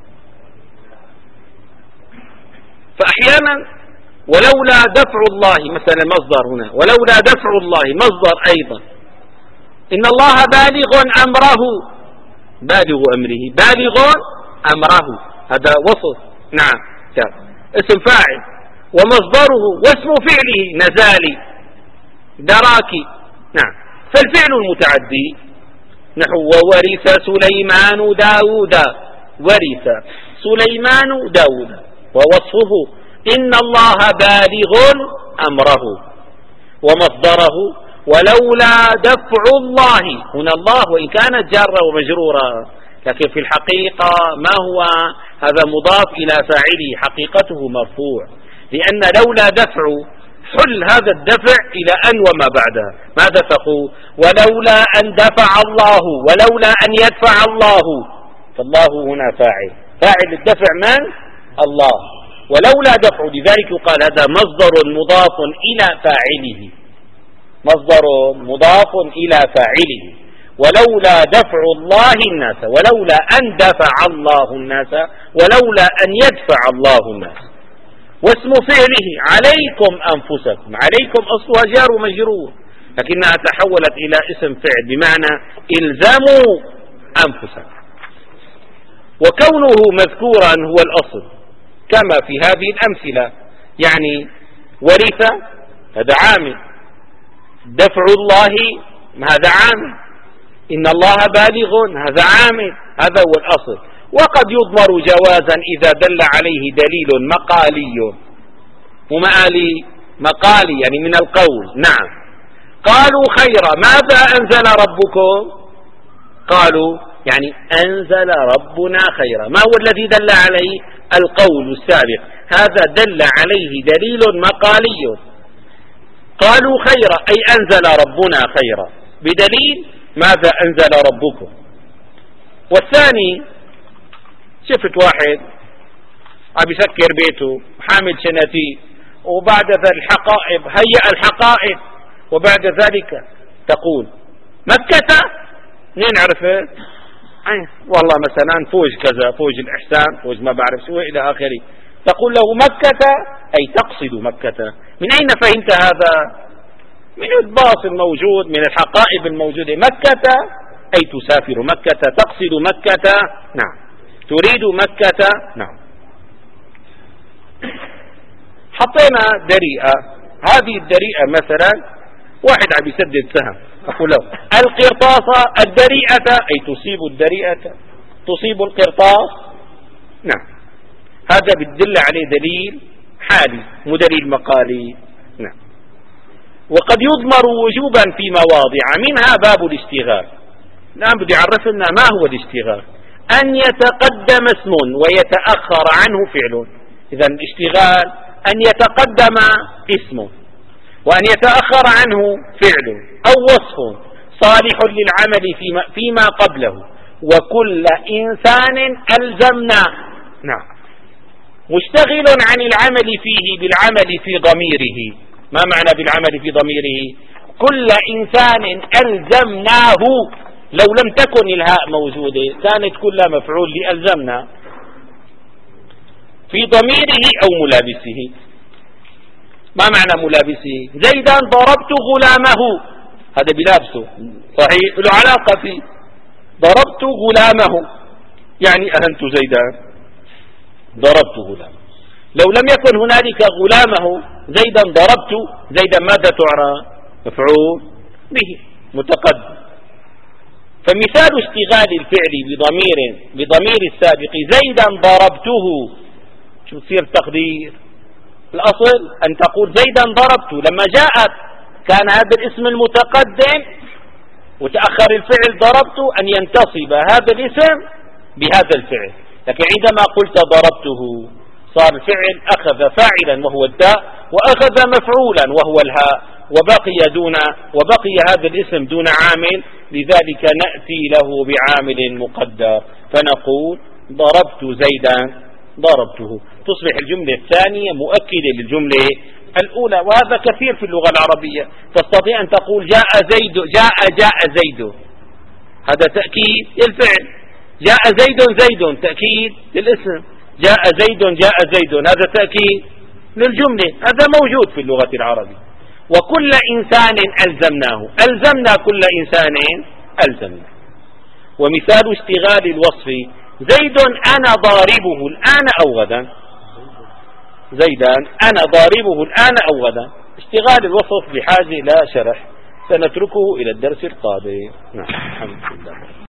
فأحيانا ولولا دفع الله، مثلا المصدر هنا ولولا دفع الله مصدر أيضا. إن الله بالغ أمره، بالغ أمره، بالغ أمره، هذا وصف. نعم اسم فاعل. ومصدره واسم فعله نزالي دراكي. نعم. فالفعل المتعدي نحو وورث سليمان داود، ورث سليمان داود، ووصفه إن الله بالغ أمره. ومصدره ولولا دفع الله، هنا الله وإن كانت جارة ومجرورة لكن في الحقيقة ما هو هذا مضاف إلى فاعله، حقيقته مرفوع، لأن لولا دفع حل هذا الدفع إلى أن وما بعدها. ماذا تقول؟ ولولا أن دفع الله، ولولا أن يدفع الله، فالله هنا فاعل، فاعل الدفع من؟ الله. ولولا دفع، لذلك يقال هذا مصدر مضاف إلى فاعله، مصدر مضاف إلى فاعله. ولولا دفع الله الناس، ولولا أن دفع الله الناس، ولولا أن يدفع الله الناس. واسم فعله عليكم أنفسكم، عليكم أصلها جار ومجرور لكنها تحولت إلى اسم فعل بمعنى إلزموا أنفسكم. وكونه مذكورا هو الأصل كما في هذه الأمثلة، يعني ورث هذا عامل، دفع الله هذا عامل، إن الله بالغ هذا عامل، هذا هو الأصل. وقد يضمر جوازا إذا دل عليه دليل مقالي، ومآلي مقالي يعني من القول. نعم. قالوا خيرا، ماذا أنزل ربكم؟ قالوا يعني أنزل ربنا خيرا. ما هو الذي دل عليه؟ القول السابق، هذا دل عليه دليل مقالي. قالوا خيرا أي أنزل ربنا خيرا، بدليل ماذا أنزل ربكم. والثاني شفت واحد عم يسكر بيته حامل شناتي، وبعد ذا الحقائب هيأ الحقائب، وبعد ذلك تقول مكة، منين عرفت؟ والله مثلا فوج كذا، فوج الإحسان، فوج ما بعرف شو إلى آخره. تقول له مكة أي تقصد مكة. من أين فهمت هذا؟ من الباص الموجود، من الحقائب الموجودة. مكة أي تسافر مكة، تقصد مكة. نعم. تريد مكة. نعم. حطينا دريئة، هذه الدريئة مثلا واحد عم يسدد سهم، أقول له القرطاس الدريئة أي تصيب الدريئة، تصيب القرطاس. نعم. هذا بتدل عليه دليل حالي مو دليل مقالي. نعم. وقد يضمر وجوبا في مواضع، منها باب الاشتغال. الآن بدي يعرف لنا ما هو الاشتغال. أن يتقدم اسم ويتأخر عنه فعل. إذا الاشتغال أن يتقدم اسم وأن يتأخر عنه فعل أو وصف صالح للعمل فيما قبله، وكل إنسان ألزمنا. نعم. مشتغل عن العمل فيه بالعمل في ضميره. ما معنى بالعمل في ضميره؟ كل إنسان ألزمناه، لو لم تكن الهاء موجودة كانت كلها مفعول لألزمنا، في ضميره أو ملابسه. ما معنى ملابسه؟ زيدا ضربت غلامه، هذا بلابسه صحيح، له علاقة فيه. ضربت غلامه يعني أهنت زيدا، ضربت غلامه. لو لم يكن هنالك غلامه زيدا ضربت، زيدا ماذا تعرى؟ مفعول به متقدم. فمثال اشتغال الفعل بضمير السابق زيدا ضربته، شو تصير التقدير؟ الأصل أن تقول زيدا ضربت، لما جاءت كان هذا الاسم المتقدم وتأخر الفعل ضربت أن ينتصب هذا الاسم بهذا الفعل، لكن عندما قلت ضربته صار الفعل أخذ فاعلا وهو الداء، وأخذ مفعولا وهو الهاء، وبقي هذا الاسم دون عامل، لذلك نأتي له بعامل مقدر فنقول ضربت زيدا ضربته، تصبح الجملة الثانية مؤكدة للجملة الأولى. وهذا كثير في اللغة العربية، تستطيع أن تقول جاء زيد، جاء زيد، هذا تأكيد للفعل. جاء زيد تأكيد للاسم. جاء زيد هذا تأكيد للجملة. هذا موجود في اللغة العربية. وكل إنسان ألزمنا كل إنسان ألزمنا. ومثال اشتغال الوصف زيد أنا ضاربه الآن أو غدا، زيدا أنا ضاربه الآن أو غدا. اشتغال الوصف بحاجة لا شرح، سنتركه إلى الدرس القادم. نعم الحمد لله.